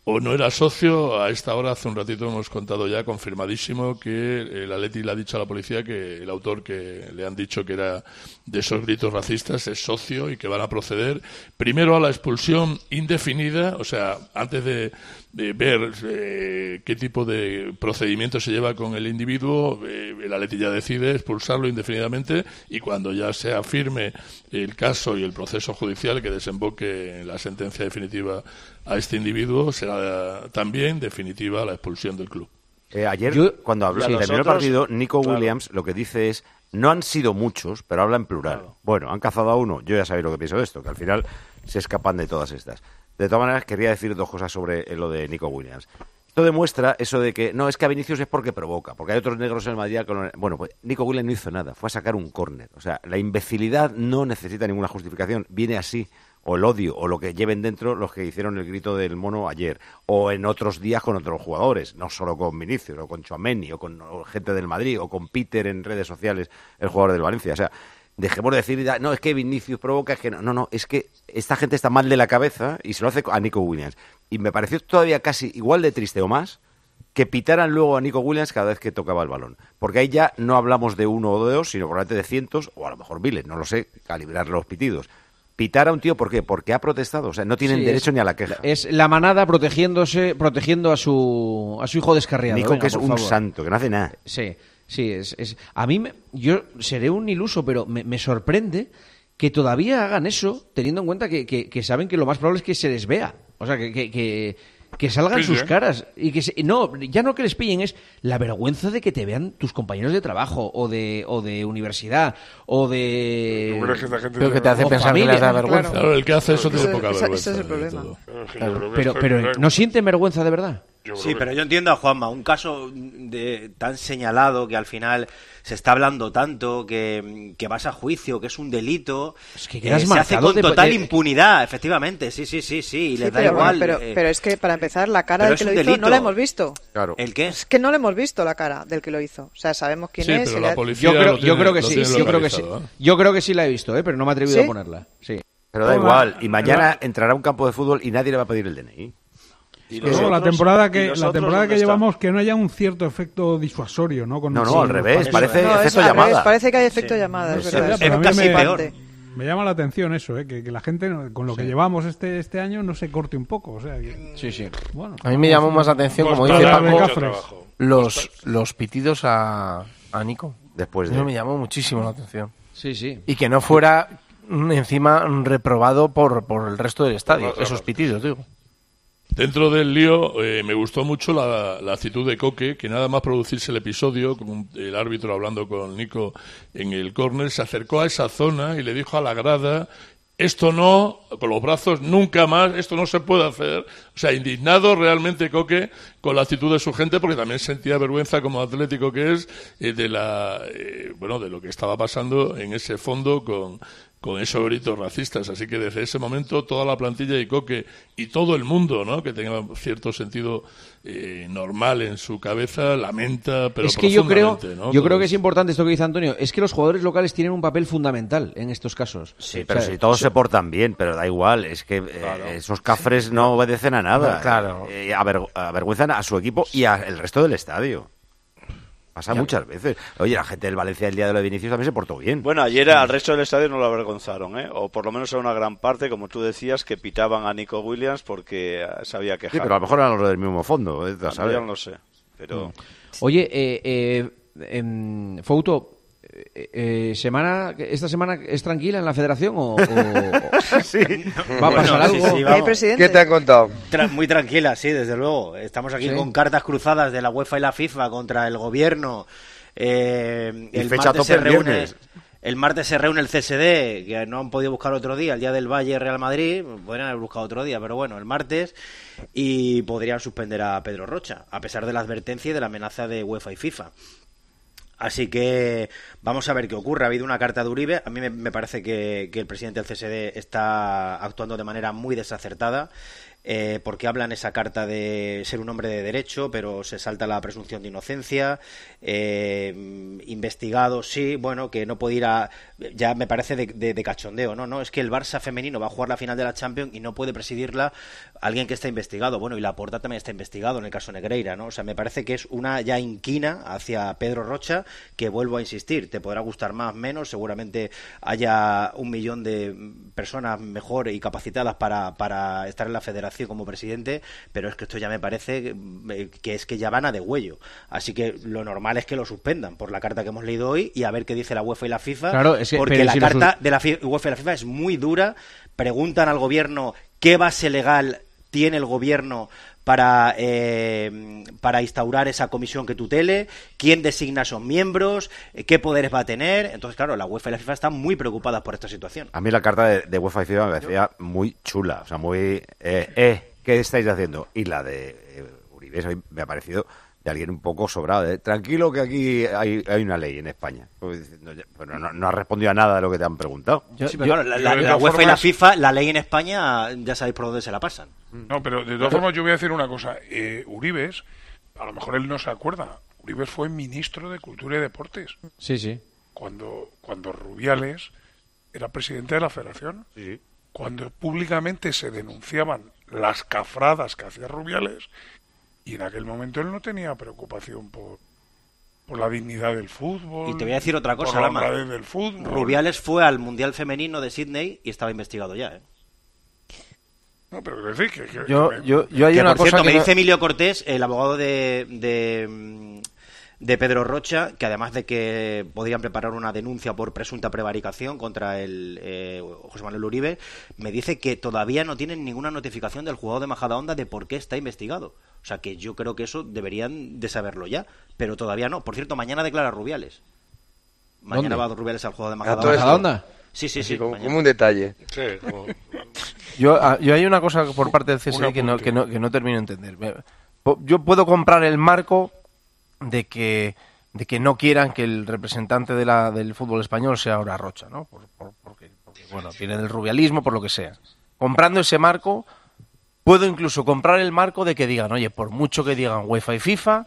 o no era socio. A esta hora, hace un ratito, hemos contado ya, confirmadísimo, que el Atleti le ha dicho a la policía que el autor que le han dicho que era de esos gritos racistas es socio y que van a proceder primero a la expulsión indefinida, o sea, antes de, de ver eh, qué tipo de procedimiento se lleva con el individuo, eh, el Atleti ya decide expulsarlo indefinidamente, y cuando ya sea firme el caso y el proceso judicial que desemboque en la sentencia definitiva a este individuo, será también definitiva la expulsión del club. Eh, ayer, Yo, cuando habló, sí, terminó el partido, Nico claro. Williams lo que dice es: no han sido muchos, pero habla en plural. Claro. Bueno, han cazado a uno. Yo ya sabéis lo que pienso de esto, que al final se escapan de todas estas. De todas maneras, quería decir dos cosas sobre lo de Nico Williams. Esto demuestra eso de que, no, es que a Vinicius es porque provoca, porque hay otros negros en el Madrid. Con... Bueno, pues Nico Williams no hizo nada, fue a sacar un córner. O sea, la imbecilidad no necesita ninguna justificación, viene así. O el odio, o lo que lleven dentro los que hicieron el grito del mono ayer, o en otros días con otros jugadores, no solo con Vinicius, o con Tchouaméni, o con o gente del Madrid, o con Peter en redes sociales, el jugador del Valencia. O sea, dejemos de decir, no, es que Vinicius provoca, es que no, no, no, es que esta gente está mal de la cabeza y se lo hace a Nico Williams. Y me pareció todavía casi igual de triste o más que pitaran luego a Nico Williams cada vez que tocaba el balón. Porque ahí ya no hablamos de uno o de dos, sino probablemente de cientos, o a lo mejor miles, no lo sé, calibrar los pitidos. Pitar a un tío, ¿por qué? Porque ha protestado, o sea, no tienen sí, derecho es, ni a la queja. Es la manada protegiéndose, protegiendo a su a su hijo descarriado. Nico, venga, que es un favor. santo, que no hace nada. Sí, sí, es, es a mí me, yo seré un iluso, pero me, me sorprende que todavía hagan eso, teniendo en cuenta que, que, que saben que lo más probable es que se les vea, o sea, que que, que, que salgan sí, sus sí. caras y que se, no, ya no que les pillen, es la vergüenza de que te vean tus compañeros de trabajo o de o de universidad o de ¿Tú crees que esta gente Creo que te hace o pensar familia? que les da vergüenza. Claro, el que hace eso tiene Ese- poca ese- vergüenza. ese es el de problema. todo. Claro. Pero pero no sienten vergüenza de verdad. Sí, pero yo entiendo a Juanma, un caso de tan señalado que al final se está hablando tanto, que, que vas a juicio, que es un delito, es que eh, se hace con de, total de... impunidad, efectivamente, sí, sí, sí, sí, y Sí, les da pero, igual. pero, eh, pero es que para empezar, la cara del pero que es lo un hizo delito. no la hemos visto. Claro. ¿El qué? Es que no le hemos visto la cara del que lo hizo. O sea, sabemos quién Sí, es. pero se la le ha- policía Yo creo, lo yo tiene- creo que lo sí, tiene yo creo que sí. localizado, ¿eh? Yo creo que sí la he visto, ¿eh? Pero no me he atrevido ¿Sí? a ponerla. Sí. Pero da Toma, igual, y mañana ¿verdad? entrará a un campo de fútbol y nadie le va a pedir el D N I. Y No, los la otros- temporada ¿y que los la otros temporada que dónde están? llevamos, que no haya un cierto efecto disuasorio, ¿no? Con No, no, con al los revés, partidos. parece No, es efecto al llamada. revés, parece que hay efecto Sí. llamada, es Sí, verdad. pero a mí casi me- peor. Me llama la atención eso, ¿eh? que, que la gente, no- con lo que llevamos este este año, no se corte un poco. O sea, que, Sí, sí. bueno, pues pues vamos eh, a- A mí me llamó más la atención, como Costas dice Para Paco, de mucho Cafres. trabajo. los, los pitidos a, a Nico. Después de... Eso me llamó muchísimo la atención. Sí, sí. Y que no fuera mm, encima mm, reprobado por, por el resto del estadio, Por otra esos parte. pitidos, digo. Dentro del lío, eh, me gustó mucho la, la actitud de Coque, que nada más producirse el episodio, con el árbitro hablando con Nico en el córner, se acercó a esa zona y le dijo a la grada: esto no, con los brazos, nunca más, esto no se puede hacer. O sea, indignado realmente Coque con la actitud de su gente, porque también sentía vergüenza, como atlético que es, eh, de la eh, bueno de lo que estaba pasando en ese fondo con, con esos gritos racistas. Así que desde ese momento toda la plantilla y Coque y todo el mundo, ¿no?, que tenga cierto sentido eh, normal en su cabeza, lamenta, pero es que yo creo, profundamente, ¿no? yo Todo creo que eso. es importante esto que dice Antonio, es que los jugadores locales tienen un papel fundamental en estos casos. Sí, pero O sea, si todos so- se portan bien, pero da igual, es que eh, esos cafres no obedecen a nada. Claro. Eh, aver- avergüenzan a su equipo y al resto del estadio. Pasa muchas veces. Oye, la gente del Valencia el día de lo de Vinicius también se portó bien. Bueno, ayer al resto del estadio no lo avergonzaron, ¿eh? O por lo menos a una gran parte, como tú decías, que pitaban a Nico Williams porque eh, se había Sí, quejado. pero a lo mejor eran los del mismo fondo. ¿eh? Ah, ¿Sabes? yo no lo sé, pero... Oye, eh, eh, em, Fouto, eh, eh, semana, ¿esta semana es tranquila en la federación o, o- Sí. va a pasar Bueno, sí, algo? sí, ¿Hay vamos. presidente? ¿Qué te han contado? Tra- muy tranquila, sí, desde luego. Estamos aquí Sí. con cartas cruzadas de la UEFA y la FIFA contra el gobierno. Eh, Y el fecha martes tope se el reúne. viernes. El martes se reúne el C S D, que no han podido buscar otro día, el día del Valle Real Madrid, podrían haber buscado otro día, pero bueno, el martes, y podrían suspender a Pedro Rocha, a pesar de la advertencia y de la amenaza de UEFA y FIFA. Así que vamos a ver qué ocurre. Ha habido una carta de Uribe. A mí me, me parece que, que el presidente del C S D está actuando de manera muy desacertada. eh, porque hablan esa carta de ser un hombre de derecho, pero se salta la presunción de inocencia, eh, investigado, sí, bueno, que no puede ir a... Ya me parece de, de, de cachondeo, ¿no? No, es que el Barça femenino va a jugar la final de la Champions y no puede presidirla alguien que está investigado. Bueno, y Laporta también está investigado en el caso Negreira, ¿no? O sea, me parece que es una ya inquina hacia Pedro Rocha, que vuelvo a insistir, te podrá gustar más, menos, seguramente haya un millón de personas mejor y capacitadas para, para estar en la federación como presidente, pero es que esto ya me parece que es que ya van a degüello. Así que lo normal es que lo suspendan por la carta que hemos leído hoy y a ver qué dice la UEFA y la FIFA, claro, es que, porque la si carta sus... de la UEFA y la FIFA es muy dura. Preguntan al gobierno qué base legal tiene el gobierno para eh, para instaurar esa comisión que tutele, quién designa a esos miembros, eh, qué poderes va a tener. Entonces, claro, la UEFA y la FIFA están muy preocupadas por esta situación. A mí la carta de, de UEFA y FIFA me parecía muy chula, o sea, muy... Eh, eh, ¿qué estáis haciendo? Y la de eh, Uribe a mí me ha parecido de alguien un poco sobrado. ¿eh? Tranquilo que aquí hay, hay una ley en España. Pues, no, pero no, no has respondido a nada de lo que te han preguntado. Yo, sí, pero yo, claro, la, la, la UEFA formas... y la FIFA, la ley en España, ya sabéis por dónde se la pasan. No, pero de todas formas yo voy a decir una cosa. Eh, Uribes, a lo mejor él no se acuerda, Uribes fue ministro de Cultura y Deportes. Sí, sí. Cuando, cuando Rubiales era presidente de la Federación. Sí. Cuando públicamente se denunciaban las cafradas que hacía Rubiales, y en aquel momento él no tenía preocupación por, por la dignidad del fútbol. Y te voy a decir otra cosa, por la Lama. honradez del fútbol. Rubiales fue al Mundial Femenino de Sydney y estaba investigado ya, ¿eh? No, pero decir que... que yo, que me... yo, yo hay que, una por cosa cierto, que me no... dice Emilio Cortés, el abogado de... de de Pedro Rocha, que además de que podrían preparar una denuncia por presunta prevaricación contra el eh, José Manuel Uribe, me dice que todavía no tienen ninguna notificación del juzgado de Majadahonda de por qué está investigado. O sea que yo creo que eso deberían de saberlo ya, pero todavía no. Por cierto, mañana declara Rubiales. Mañana ¿Dónde? va Rubiales al juzgado de Majadahonda. Majadahonda. Sí, sí, sí. Como, como un detalle. Sí, como... yo, yo hay una cosa por parte del C S D que no, que, no, que no termino de entender. Yo puedo comprar el marco de que de que no quieran que el representante de la, del fútbol español sea ahora Rocha, ¿no? Por, por, porque, porque, bueno, viene del rubialismo, por lo que sea. Comprando ese marco, puedo incluso comprar el marco de que digan, oye, por mucho que digan UEFA y FIFA,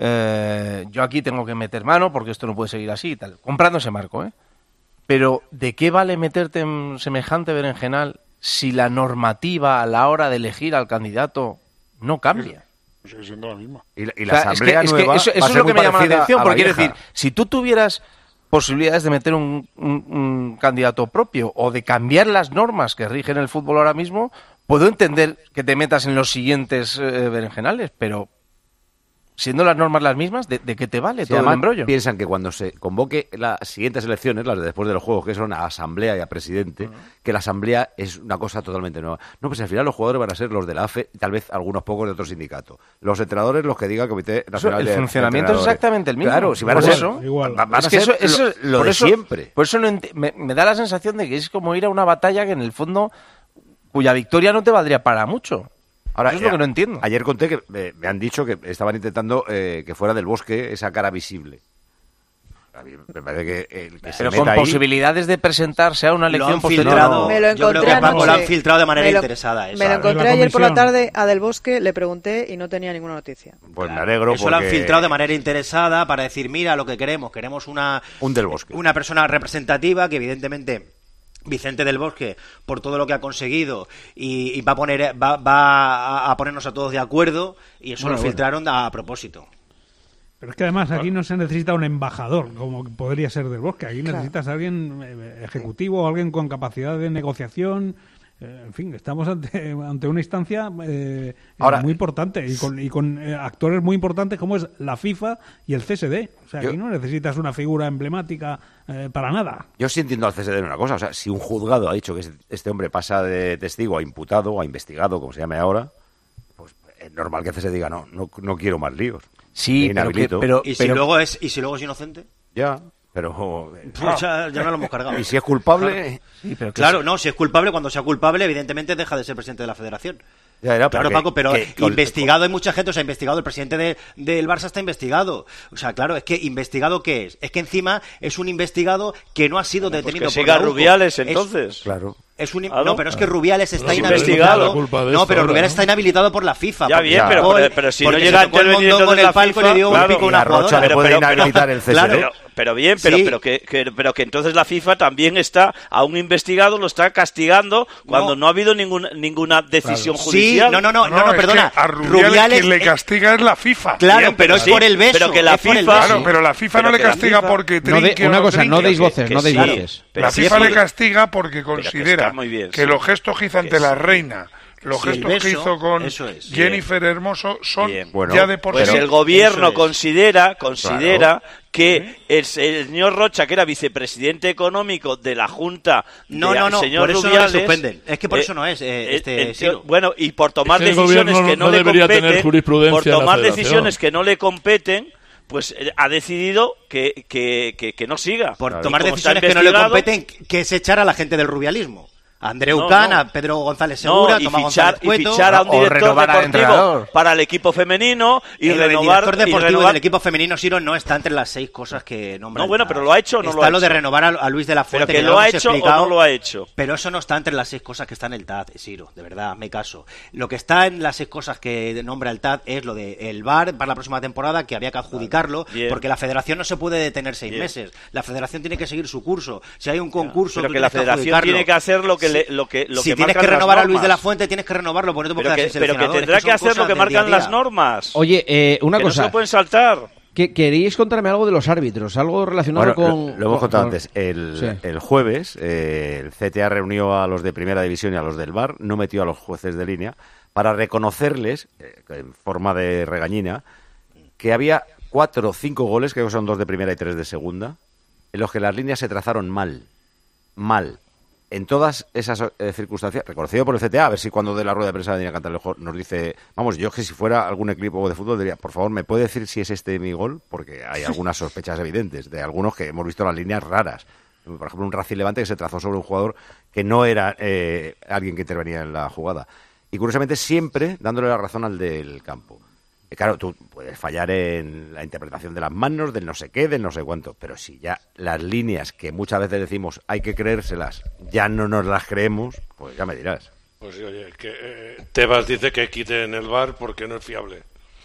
eh, yo aquí tengo que meter mano porque esto no puede seguir así y tal. Comprando ese marco, ¿eh? Pero, ¿de qué vale meterte en semejante berenjenal si la normativa a la hora de elegir al candidato no cambia? Sigue siendo la misma. Y la, y la o sea, asamblea es que, nueva es que eso, eso es lo que me llama la atención, porque quiero decir, si tú tuvieras posibilidades de meter un, un, un candidato propio o de cambiar las normas que rigen el fútbol ahora mismo, puedo entender que te metas en los siguientes eh, berenjenales, pero siendo las normas las mismas, ¿de, de qué te vale sí, todo el embrollo? Piensan que cuando se convoque las siguientes elecciones, las de después de los Juegos, que son a asamblea y a presidente, uh-huh. que la asamblea es una cosa totalmente nueva. No, pues al final los jugadores van a ser los de la A F E y tal vez algunos pocos de otro sindicato. Los entrenadores, los que diga el Comité Nacional eso, el de funcionamiento es exactamente el mismo. Claro, si van por a ser, eso, igual. Van a es que ser eso, eso, lo, lo de eso, siempre. Por eso no ent- me, me da la sensación de que es como ir a una batalla que en el fondo, cuya victoria no te valdría para mucho. Ahora, eso es lo que no entiendo. Ayer conté que eh, me han dicho que estaban intentando eh, que fuera del Bosque esa cara visible. A mí me parece que, eh, que pero se con meta ahí... posibilidades de presentarse a una elección posterior. No, me lo encontré yo creo que anoche. lo han filtrado de manera me lo, interesada. Eso. Me lo encontré la ayer por la comisión. tarde a Del Bosque, le pregunté y no tenía ninguna noticia. Pues me alegro Eso porque... lo han filtrado de manera interesada para decir, mira lo que queremos, queremos una, Un Del Bosque. una persona representativa que evidentemente... Vicente del Bosque, por todo lo que ha conseguido y, y va a poner va, va a ponernos a todos de acuerdo y eso bueno, lo filtraron bueno. a propósito. Pero es que además aquí no se necesita un embajador, como podría ser Del Bosque. Aquí claro. necesitas a alguien ejecutivo, alguien con capacidad de negociación. Eh, en fin, estamos ante, ante una instancia eh, Ahora, muy importante y con, y con eh, actores muy importantes como es la FIFA y el C S D. O sea, yo, aquí no necesitas una figura emblemática eh, para nada. Yo sí entiendo al C S D en una cosa. O sea, si un juzgado ha dicho que este hombre pasa de testigo a imputado o a investigado, como se llame ahora, pues es normal que el C S D diga, no, no, no quiero más líos. Sí, pero, que, pero... ¿Y si, pero... luego es, ¿Y si luego es inocente? Ya... Pero pues ya, ya no lo hemos cargado. Y si es culpable, claro, sí, pero claro, no, si es culpable, cuando sea culpable, evidentemente deja de ser presidente de la Federación. Ya, ya, claro, que, Paco, pero que, investigado hay mucha gente, o sea, investigado, el presidente de, del Barça está investigado. O sea, claro, es que ¿investigado qué es? Es que encima es un investigado que no ha sido bueno, detenido pues que por siga la U C O. Rubiales, entonces. Es, claro. Es un, ¿Ah, no? no, pero es que Rubiales está no, inhabilitado. investigado. No, pero ahora, Rubiales ¿no? está inhabilitado por la FIFA. Ya bien, pero, gol, pero, pero si no porque llega a se tocó el intervenir mondongo entonces en el la palco FIFA, y le dio claro, un pico a una y a Rocha jugadora. le Pero, puede pero, inhabilitar el C S D. claro, pero, pero bien, pero, Sí. pero, que, que, pero que entonces la FIFA también está a un investigado, lo está castigando cuando no, no ha habido ningún, ninguna decisión claro. judicial. Sí, no, no, no, no, no, es perdona. que a Rubiales, Rubiales quien le eh, castiga es la FIFA. Claro, Bien, pero es sí, por el beso. pero que la es por el FIFA- beso. Claro, pero la FIFA Pero no le que la castiga FIFA- porque No de- trinque una o no cosa, no trinque. deis voces, que no deis sí, voces. pero La sí FIFA es le por- castiga porque pero que considera está muy bien, que sí. los gestos que hizo ante Que la sí. reina, los Sí, el gestos que beso, hizo con eso es. Jennifer Hermoso son Bien. Bueno, ya de por Pues sí. el gobierno Eso es. considera, considera Claro. que el señor Rocha, que era vicepresidente económico de la Junta, No, de no, no, señor por eso no Rubiales, le suspenden. Es que por eh, eso no es, eh, eh, este ent- Ciro. bueno, y por tomar Es que el decisiones gobierno que no, no le debería tener competen, jurisprudencia por en la tomar federación. decisiones que no le competen, pues eh, ha decidido que, que, que, que no siga. Por Y tomar como está decisiones que no le investigado- competen, que es echar a la gente del rubialismo. A Andreu No, Can, no. a Pedro González Segura, No, y Tomás fichar, González y Cueto. fichar a un O director renovar al deportivo entrenador. para el equipo femenino y el renovar director y deportivo renovar- del equipo femenino, Siro, no está entre las seis cosas que nombra. No, el bueno, T A D. pero ¿lo ha hecho o no está lo ha lo de hecho? renovar a, a Luis de la Pero Fuente. que ya lo ha hemos hecho o explicado, no lo ha hecho. Pero eso no está entre las seis cosas que está en el T A D, Siro, de verdad, me caso. Lo que está en las seis cosas que nombra el T A D es lo de el V A R para la próxima temporada, que había que adjudicarlo, Bien. porque la federación no se puede detener seis Bien. meses. La federación tiene que seguir su curso. Si hay un concurso, Pero tú que la tienes federación adjudicarlo. tiene que hacer lo que le, lo que lo si que tienes marcan que las renovar a Luis de la normas. Fuente, tienes que renovarlo, porque no te Pero puedes que, hacer pero que seleccionador. tendrá Es que son hacer lo cosas que del marcan día a las día. normas. Oye, eh, una que no se cosa. lo pueden saltar. que queríais contarme algo de los árbitros, algo relacionado Bueno, con... lo, lo hemos con- contado con- antes. El, Sí. el jueves eh, el C T A reunió a los de Primera División y a los del V A R, no metió a los jueces de línea, para reconocerles, eh, en forma de regañina, que había cuatro o cinco goles, creo que son dos de Primera y tres de Segunda, en los que las líneas se trazaron mal. Mal. En todas esas eh, circunstancias, reconocido por el C T A, a ver si cuando de la rueda de prensa venía a cantar el juego nos dice, vamos, yo que si fuera algún equipo de fútbol diría, por favor, ¿me puede decir si es este mi gol? Porque hay algunas sospechas evidentes de algunos que hemos visto las líneas raras. Por ejemplo, un Racing Levante que se trazó sobre un jugador que no era eh, alguien que intervenía en la jugada. Y curiosamente siempre dándole la razón al del campo. Eh, Claro, tú puedes fallar en la interpretación de las manos, del no sé qué, del no sé cuánto, pero si ya las líneas que muchas veces decimos hay que creérselas, ya no nos las creemos, pues ya me dirás. Pues sí, oye, que eh, Tebas dice que quiten el V A R porque no es fiable.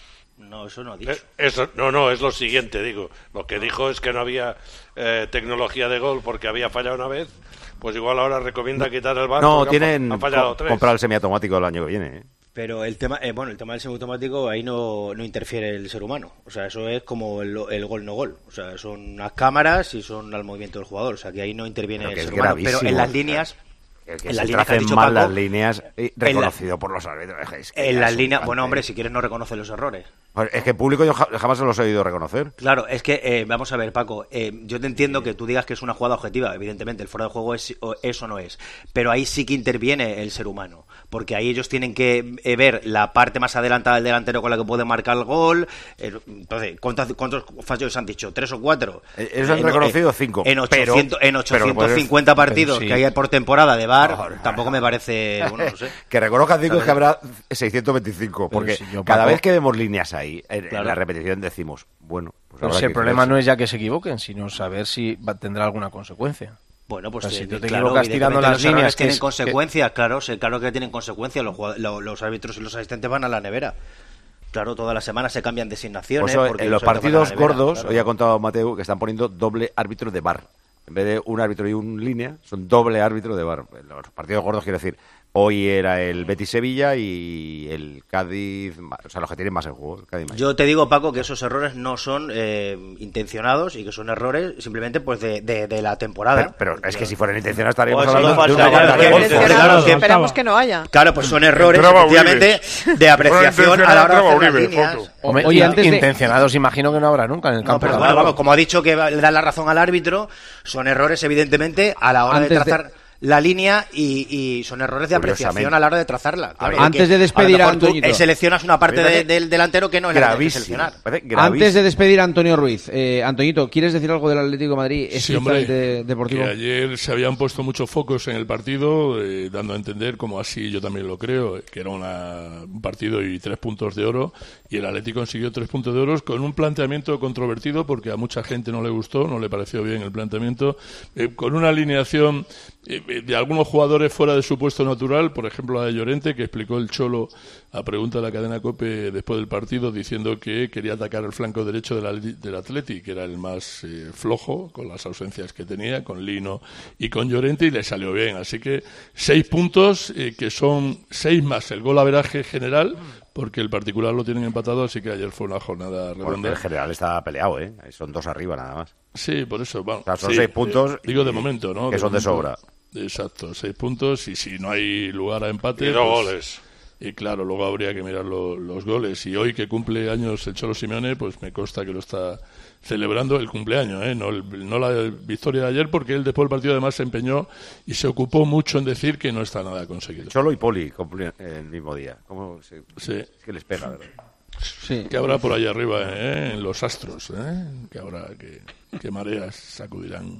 No, eso no ha dicho. Eh, Eso, no, no, es lo siguiente, digo. Lo que dijo es que no había eh, tecnología de gol porque había fallado una vez, pues igual ahora recomienda quitar el V A R No, porque tienen ha fallado co- tres. comprar el semiautomático el año que viene. ¿eh? Pero el tema, eh, bueno, el tema del semiautomático, ahí no, no interfiere el ser humano. O sea, eso es como el, el gol no gol. O sea, son las cámaras y son al movimiento del jugador. O sea, que ahí no interviene Pero el que ser es humano. Pero gravísimo, en las o sea, líneas, El que en se las líneas que ha tracen dicho mal Paco, las líneas, eh, en la- reconocido por los árbitros. Es que en ya las es un líneas, cante. bueno, hombre, si quieres no reconoce los errores. Pues es que en público yo ja- jamás se los he oído reconocer. Claro, es que, eh, vamos a ver, Paco, eh, yo te entiendo que tú digas que es una jugada objetiva, evidentemente, el fuera de juego es, o, eso no es, pero ahí sí que interviene el ser humano, porque ahí ellos tienen que eh, ver la parte más adelantada del delantero con la que puede marcar el gol. eh, entonces, ¿cuántos, cuántos fallos han dicho? ¿Tres o cuatro? Eh, ellos han reconocido cinco, En pero- ochocientos, en pero ochocientos puedes- cincuenta partidos pero sí. que hay por temporada de V A R, tampoco me parece, bueno, no sé. Que reconozcan cinco es que ¿Sabes? habrá seiscientos veinticinco, Pero porque si yo, cada Paco- vez que vemos líneas ahí, en, en Claro. la repetición decimos, bueno, pues Pero habrá si el que problema creerse. no es ya que se equivoquen, sino saber si va- tendrá alguna consecuencia. Bueno, pues O sea, eh, si tú te claro, equivocas tirando evidentemente las los errores líneas, que tienen es- consecuencias, claro, sí, claro que tienen consecuencias. Los, jugad- lo- los árbitros y los asistentes van a la nevera. Claro, todas las semanas se cambian designaciones. Por eso, porque en los árbitros van a la partidos nevera, gordos, claro. hoy ha contado Mateu que están poniendo doble árbitro de V A R. En vez de un árbitro y un línea, son doble árbitro de V A R. En los partidos gordos, quiero decir, hoy era el Betis-Sevilla y el Cádiz, o sea, los que tienen más el juego. El Cádiz más. Yo te digo, Paco, que esos errores no son eh, intencionados y que son errores simplemente pues de, de, de la temporada. Pero, pero es que si fueran intencionados estaríamos Pues hablando solo de una faltaba banda de que golf. mencionara- Esperamos, que- esperamos que no haya. Claro, pues son errores, Entraba efectivamente, Uribe. de apreciación a la hora de hacer las Uribe, líneas. foto. Hombre, Oye, y- antes de- intencionados imagino que no habrá nunca en el No, campo. pero tampoco. bueno, vamos, como ha dicho que va- le da la razón al árbitro, son errores evidentemente a la hora Antes de de- trazar la línea y, y son errores de apreciación a la hora de trazarla. Claro, antes de despedir a, a Antoñito, tú seleccionas una parte de, del delantero que no es la que tienes que seleccionar. Antes de despedir a Antonio Ruiz, eh, Antoñito, ¿quieres decir algo del Atlético de Madrid? Sí, hombre, de, deportivo. Que ayer se habían puesto muchos focos en el partido, eh, dando a entender, como así yo también lo creo, que era una, un partido y tres puntos de oro, y el Atlético consiguió tres puntos de oro con un planteamiento controvertido, porque a mucha gente no le gustó, no le pareció bien el planteamiento, eh, con una alineación eh, de algunos jugadores fuera de su puesto natural, por ejemplo la de Llorente, que explicó el Cholo a pregunta de la cadena COPE después del partido, diciendo que quería atacar el flanco derecho del, del Atleti, que era el más eh, flojo, con las ausencias que tenía, con Lino y con Llorente, y le salió bien. Así que seis puntos, eh, que son seis más el gol averaje general, porque el particular lo tienen empatado, así que ayer fue una jornada redonda. Bueno, el general está peleado, ¿eh? Son dos arriba nada más. Sí, por eso, bueno. O sea, son sí, seis puntos. Eh, digo de momento, ¿no? Que de son momento, de sobra. Exacto, seis puntos, y si no hay lugar a empate... Y dos pues, goles. Y claro, luego habría que mirar lo, los goles. Y hoy que cumple años el Cholo Simeone, pues me consta que lo está celebrando el cumpleaños, ¿eh? no, el, no la victoria de ayer, porque él después del partido además se empeñó y se ocupó mucho en decir que no está nada conseguido. Cholo y Poli cumplen el mismo día. ¿Cómo se, sí. Es que les pega, ¿verdad? Sí. Que habrá por allá arriba, ¿eh? En los astros, ¿eh? Que habrá que, que mareas sacudirán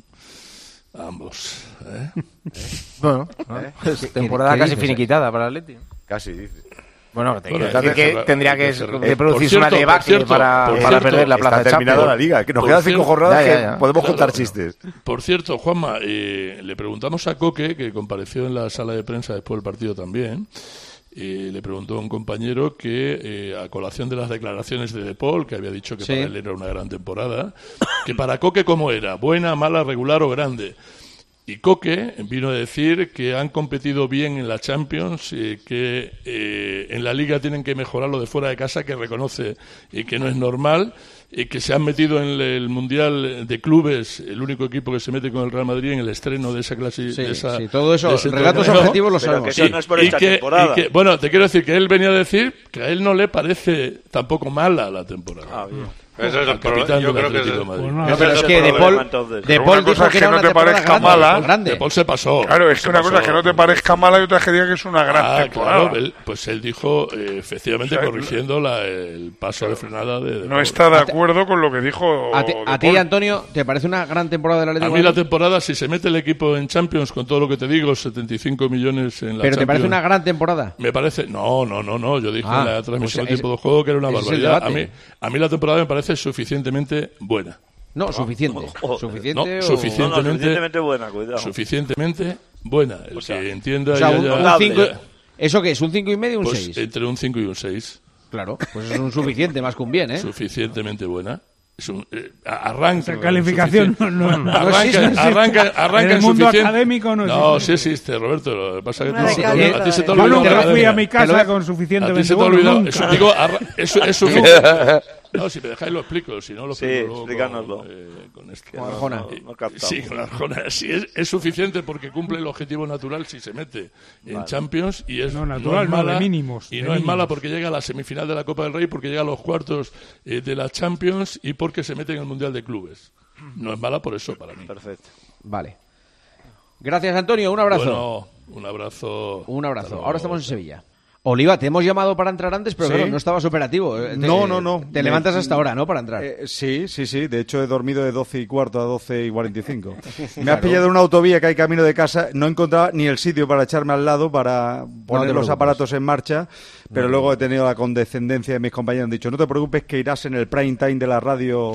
a ambos, ¿eh? ¿Eh? Bueno, ¿eh? Es temporada casi finiquitada para el Atleti. Casi, dice. Bueno, te bueno, decir que cerrar, tendría que, que de producirse una debacle para, para cierto, perder la plaza de Champions. terminada la liga, que nos quedan cinco jornadas ya, ya, ya. que podemos Claro. contar chistes. Por cierto, Juanma, eh, le preguntamos a Coque, que compareció en la sala de prensa después del partido también, eh, le preguntó a un compañero que, eh, a colación de las declaraciones de De Paul, que había dicho que Sí. para él era una gran temporada, que para Coque ¿cómo era? ¿Buena, mala, regular o grande? Y Coque vino a decir que han competido bien en la Champions, eh, que eh, en la Liga tienen que mejorar lo de fuera de casa, que reconoce eh, que no es normal, y que se han metido en el Mundial de Clubes, el único equipo que se mete con el Real Madrid en el estreno de esa clase. Sí, de esa, sí, todo eso, de ese relatos torneo. objetivos los Pero sabemos. que eso no es por Y esta que- temporada. y que- bueno, te quiero decir que él venía a decir que a él no le parece tampoco mala la temporada. Ah, bien. Ese es el Al problema. capitán Yo del creo que Atlético es- de Madrid. Pues no, No, pero Ese es el que De problema, Paul, entonces. De Una Paul cosa dijo es que que era no una te temporada parezca grande, mala. grande. De Paul se pasó. Claro, es que una Se cosa es que pasó. no te parezca mala y otra que diga que es una gran Ah, temporada. claro, él- pues él dijo, eh, efectivamente, O sea, corrigiendo la- el paso de frenada de, de No Paul. está de acuerdo con lo que dijo A ti, De a ti, Paul. Antonio, ¿te parece una gran temporada del A Atlético mí de la Madrid? temporada, si se mete el equipo en Champions, con todo lo que te digo, setenta y cinco millones en la ¿Pero te parece Champions, una gran temporada? Me parece... No, no, no, no. Yo dije Ah, en la transmisión pues de tiempo de juego que era una ese es el barbaridad. A debate. mí, a mí la temporada me parece suficientemente buena. No, suficiente. no, ¿Suficiente no, o- No, no, suficientemente, suficientemente buena, cuidado. suficientemente buena. El O sea, que entienda O sea, y un, haya- un Notable. cinco- ¿Eso qué es? ¿Un cinco y medio o un pues, seis? entre un cinco y un seis. Claro, pues es un suficiente más que un bien, ¿eh? Suficientemente buena. Es un, eh, a- arranca. Esa calificación sufici- no, no, no Arranca, existe, no existe. arranca, arranca En el en mundo suficiente- académico no No, existe. sí existe, Roberto. Lo que pasa es que Una tú- becaria. a ti se te ha Yo olvidado nunca la fui a academia. mi Te lo casa ve- con A ti suficientemente se te ha bueno, olvidado. nunca. Eso, digo, arra- eso es suficiente. No, si me dejáis lo explico, si no lo Sí, explico luego explícanoslo. con, eh, con este. Que no- Arjona. no- no captamos. Sí, con Arjona. Sí, es, es suficiente porque cumple el objetivo natural si se mete en Vale. Champions y es No, natural, es no, mala, de mínimos, y de no es mínimos. mala porque llega a la semifinal de la Copa del Rey, porque llega a los cuartos eh, de la Champions y porque se mete en el Mundial de Clubes. No es mala por eso para mí. Perfecto. Vale. Gracias, Antonio. Un abrazo. Bueno, un abrazo. Un Hasta abrazo. luego. Ahora estamos en Sevilla. Oliva, te hemos llamado para entrar antes, pero Sí. claro, no estabas operativo. Eh, te- No, no, no. Te Me- levantas hasta ahora, ¿no? Para entrar. Eh, sí, sí, sí. De hecho, he dormido de doce y cuarto a doce y cuarenta y cinco. Me has Claro. pillado en una autovía que hay camino de casa. No encontraba ni el sitio para echarme al lado para poner los preocupes. aparatos en marcha. Pero No. luego he tenido la condescendencia de mis compañeros. Han dicho, no te preocupes que irás en el prime time de la radio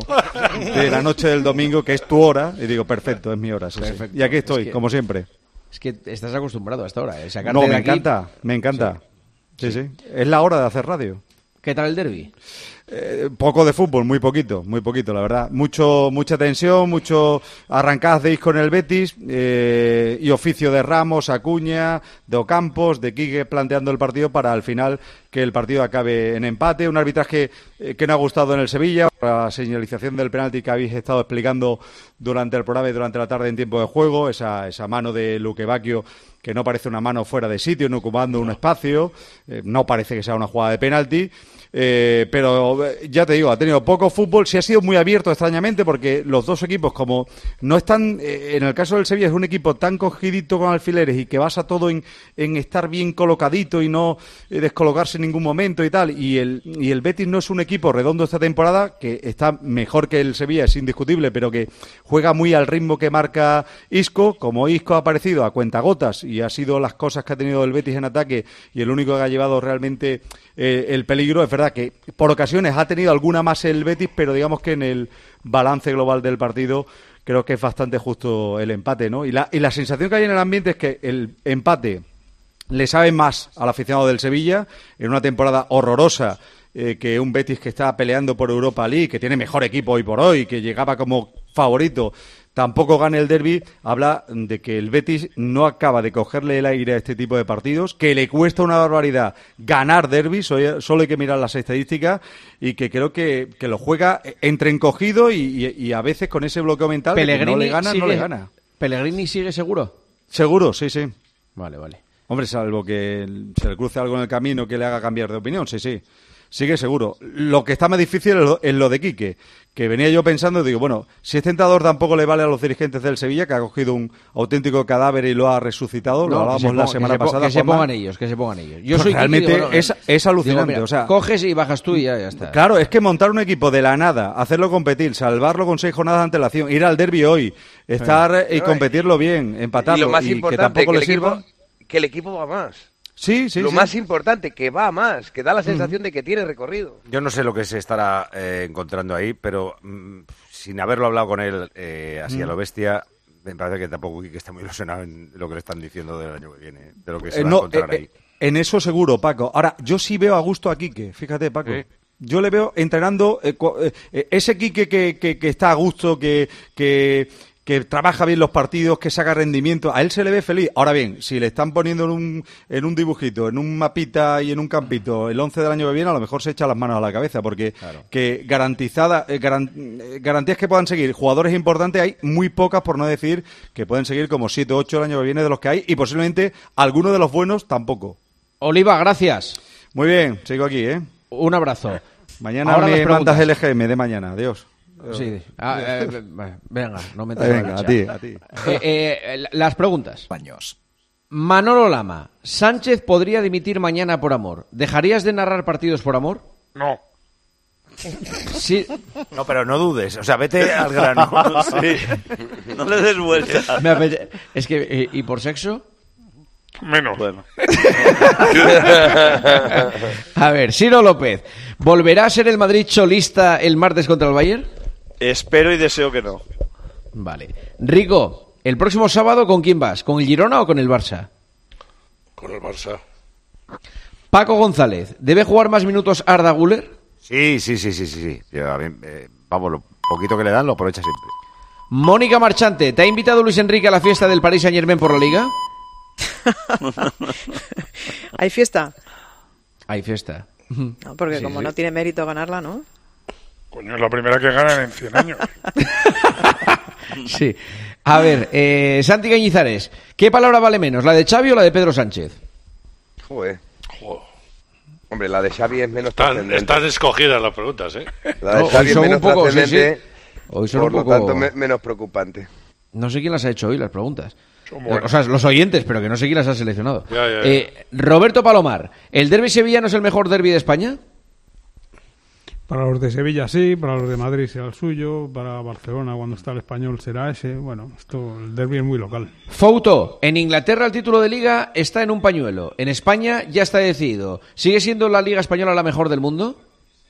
de la noche del domingo, que es tu hora. Y digo, perfecto, es mi hora. sí, sí. Perfecto. Y aquí estoy, Es que- como siempre. Es que estás acostumbrado a esta hora. ¿eh? Sacarte No, de me aquí- encanta, me encanta. Sí, sí. Es la hora de hacer radio. ¿Qué tal el derbi? Eh, poco de fútbol, muy poquito, muy poquito, la verdad. Mucho, mucha tensión, mucho arrancadas de ir con el Betis eh, y oficio de Ramos, Acuña, de Ocampos, de Quique planteando el partido para al final que el partido acabe en empate. Un arbitraje eh, que no ha gustado en el Sevilla. La señalización del penalti que habéis estado explicando durante el programa y durante la tarde en tiempo de juego. Esa, esa mano de Luque Bacchio, que no parece una mano fuera de sitio, no ocupando un espacio. Eh, no parece que sea una jugada de penalti. Eh, pero ya te digo, ha tenido poco fútbol, sí ha sido muy abierto extrañamente porque los dos equipos como no están, eh, en el caso del Sevilla es un equipo tan cogidito con alfileres y que basa todo en, en estar bien colocadito y no eh, descolocarse en ningún momento y tal, y el, y el Betis no es un equipo redondo esta temporada, que está mejor que el Sevilla, es indiscutible, pero que juega muy al ritmo que marca Isco. Como Isco ha aparecido a cuentagotas y ha sido las cosas que ha tenido el Betis en ataque y el único que ha llevado realmente eh, el peligro, es verdad que por ocasiones ha tenido alguna más el Betis, pero digamos que en el balance global del partido creo que es bastante justo el empate, ¿no? Y la, y la sensación que hay en el ambiente es que el empate le sabe más al aficionado del Sevilla en una temporada horrorosa eh, que un Betis que está peleando por Europa League, que tiene mejor equipo hoy por hoy, que llegaba como favorito, tampoco gana el derbi. Habla de que el Betis no acaba de cogerle el aire a este tipo de partidos, que le cuesta una barbaridad ganar derbis, solo hay que mirar las estadísticas, y que creo que, que lo juega entre encogido y, y, y a veces con ese bloqueo mental de que no le gana, sigue, no le gana. ¿Pellegrini sigue seguro? Seguro, sí, sí. Vale, vale. Hombre, salvo que se le cruce algo en el camino que le haga cambiar de opinión, sí, sí. Sigue seguro. Lo que está más difícil es lo, es lo de Quique, que venía yo pensando, digo, bueno, si este tentador tampoco le vale a los dirigentes del Sevilla, que ha cogido un auténtico cadáver y lo ha resucitado, No, lo hablábamos ponga, la semana que se, pasada. Que se Juanma. pongan ellos, que se pongan ellos. Yo Pues soy realmente Quique, digo, es, es alucinante. digo, mira, o sea, coges y bajas tú y ya, ya está. Claro, es que montar un equipo de la nada, hacerlo competir, salvarlo con seis jornadas de antelación, ir al derbi hoy, estar Sí. y competirlo bien, empatarlo, y lo más y que importante, tampoco que le el equipo- sirva. que el equipo va más. Sí, sí, Lo sí. más importante, que va más, que da la sensación de que tiene recorrido. Yo no sé lo que se estará eh, encontrando ahí, pero mm, sin haberlo hablado con él eh, así Mm. a lo bestia, me parece que tampoco que está muy ilusionado en lo que le están diciendo del año que viene, de lo que se Eh, va no, a encontrar eh, ahí. eh, en eso seguro, Paco. Ahora, yo sí veo a gusto a Quique, fíjate, Paco. Sí. Yo le veo entrenando eh, cu- eh, ese Quique que, que, que está a gusto, que, que, que trabaja bien los partidos, que saca rendimiento, a él se le ve feliz. Ahora bien, si le están poniendo en un, en un dibujito, en un mapita y en un campito el once del año que viene, a lo mejor se echa las manos a la cabeza, porque que garantizada, eh, garan- eh, garantías que puedan seguir jugadores importantes hay muy pocas, por no decir que pueden seguir como siete o ocho el año que viene de los que hay, y posiblemente algunos de los buenos tampoco. Oliva, gracias. Muy bien, sigo aquí, ¿eh? Un abrazo. Mañana Ahora las me preguntas. mandas el G M de mañana, adiós. Sí. Ah, eh, eh, venga, no me Venga, a ti, a ti. Eh, eh, las preguntas. Manolo Lama, ¿Sánchez podría dimitir mañana por amor? ¿Dejarías de narrar partidos por amor? No. Sí. No, pero no dudes, o sea, vete al grano. Sí. No le des vuelta. Me apete- Es que, eh, ¿y por sexo? Menos. Bueno. A ver, Ciro López, ¿volverá a ser el Madrid cholista el martes contra el Bayern? Espero y deseo que no. Vale. Rico, ¿el próximo sábado con quién vas? ¿Con el Girona o con el Barça? Con el Barça. Paco González, ¿debe jugar más minutos Arda Güler? Sí, sí, sí, sí, sí. sí. Yo, a mí, eh, vamos, lo poquito que le dan lo aprovecha siempre. Mónica Marchante, ¿te ha invitado Luis Enrique a la fiesta del Paris Saint-Germain por la Liga? ¿Hay fiesta? Hay fiesta. No, porque Sí, como sí. no tiene mérito ganarla, ¿no? Coño, es la primera que ganan en cien años. Sí. A ver, eh, Santi Cañizares, ¿qué palabra vale menos, la de Xavi o la de Pedro Sánchez? Joder. Hombre, la de Xavi es menos Están, trascendente. están escogidas las preguntas, ¿eh? La de No, hoy Xavi es son menos un poco- sí, trascendente, sí. Hoy son por un poco- lo tanto me- menos preocupante. No sé quién las ha hecho hoy, las preguntas. Son buenas. O sea, los oyentes, pero que no sé quién las ha seleccionado. Ya, ya, ya. Eh, Roberto Palomar, ¿el derbi sevillano es el mejor derbi de España? Para los de Sevilla sí, para los de Madrid será el suyo, para Barcelona cuando está el Español será ese. Bueno, esto el derbi es muy local. Fouto, en Inglaterra el título de liga está en un pañuelo. En España ya está decidido. ¿Sigue siendo la liga española la mejor del mundo?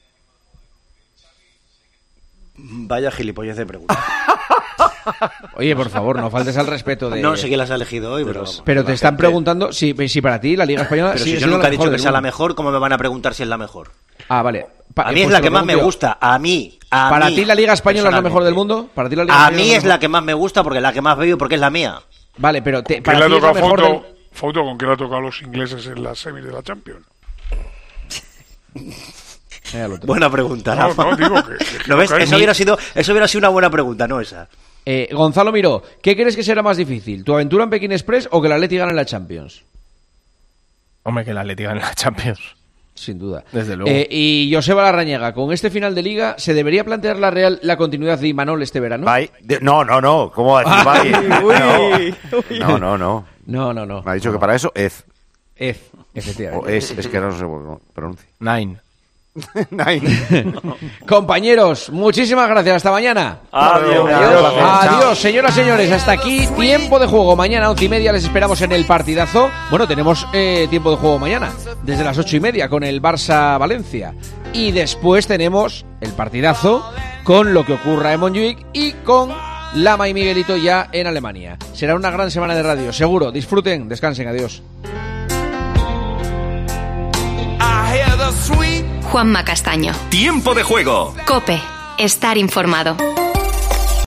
Vaya gilipollez de pregunta. Oye, por favor, no faltes al respeto de... No sé quién las ha elegido hoy, pero... Pero te están gente- preguntando si, si para ti la liga española Pero sigue si yo siendo nunca la he dicho mejor que del sea la mundo. mejor, ¿cómo me van a preguntar si es la mejor? Ah, vale. Pa- A mí eh, es pues la te que lo más me pregunto yo. gusta, a mí. A ¿Para mí, ti la liga española es la mejor del personalmente. mundo? ¿Para ti la liga A española mí es es la la que más me gusta porque la que más veo y porque es la mía. Vale, pero te, ¿Quién para le ha ti es la tocado mejor Fouto, del... Fouto, con quién le ha tocado a los ingleses en las semis de la Champions? Buena pregunta. No, Rafa. no, digo que- que ¿Lo ves? creo que Eso hay- hubiera sido, eso hubiera sido una buena pregunta, no esa. Eh, Gonzalo Miró, ¿qué crees que será más difícil? ¿Tu aventura en Pekín Express o que el Atleti gane la Champions? Hombre, que el Atleti gane la Champions. Sin duda. Desde luego. Eh, y Joseba Larrañaga, con este final de Liga, ¿se debería plantear la Real la continuidad de Imanol este verano? Bye. De- No, no, no. ¿Cómo va a decir bye? No, no, no. No, no, no. Me ha dicho que para eso es. Ez, efectivamente. O es, es que no sé cómo pronuncia. Nine. Nine. Compañeros, muchísimas gracias. Hasta mañana. Adiós. Adiós, Adiós. Adiós, señoras y señores. Hasta aquí tiempo de juego. Mañana once y media les esperamos en el partidazo. Bueno, tenemos eh, tiempo de juego mañana desde las ocho y media con el Barça Valencia y después tenemos el partidazo con lo que ocurra en Montjuic y con Lama y Miguelito ya en Alemania. Será una gran semana de radio, seguro. Disfruten, descansen, adiós. Juanma Castaño. Tiempo de juego. Cope. Estar informado.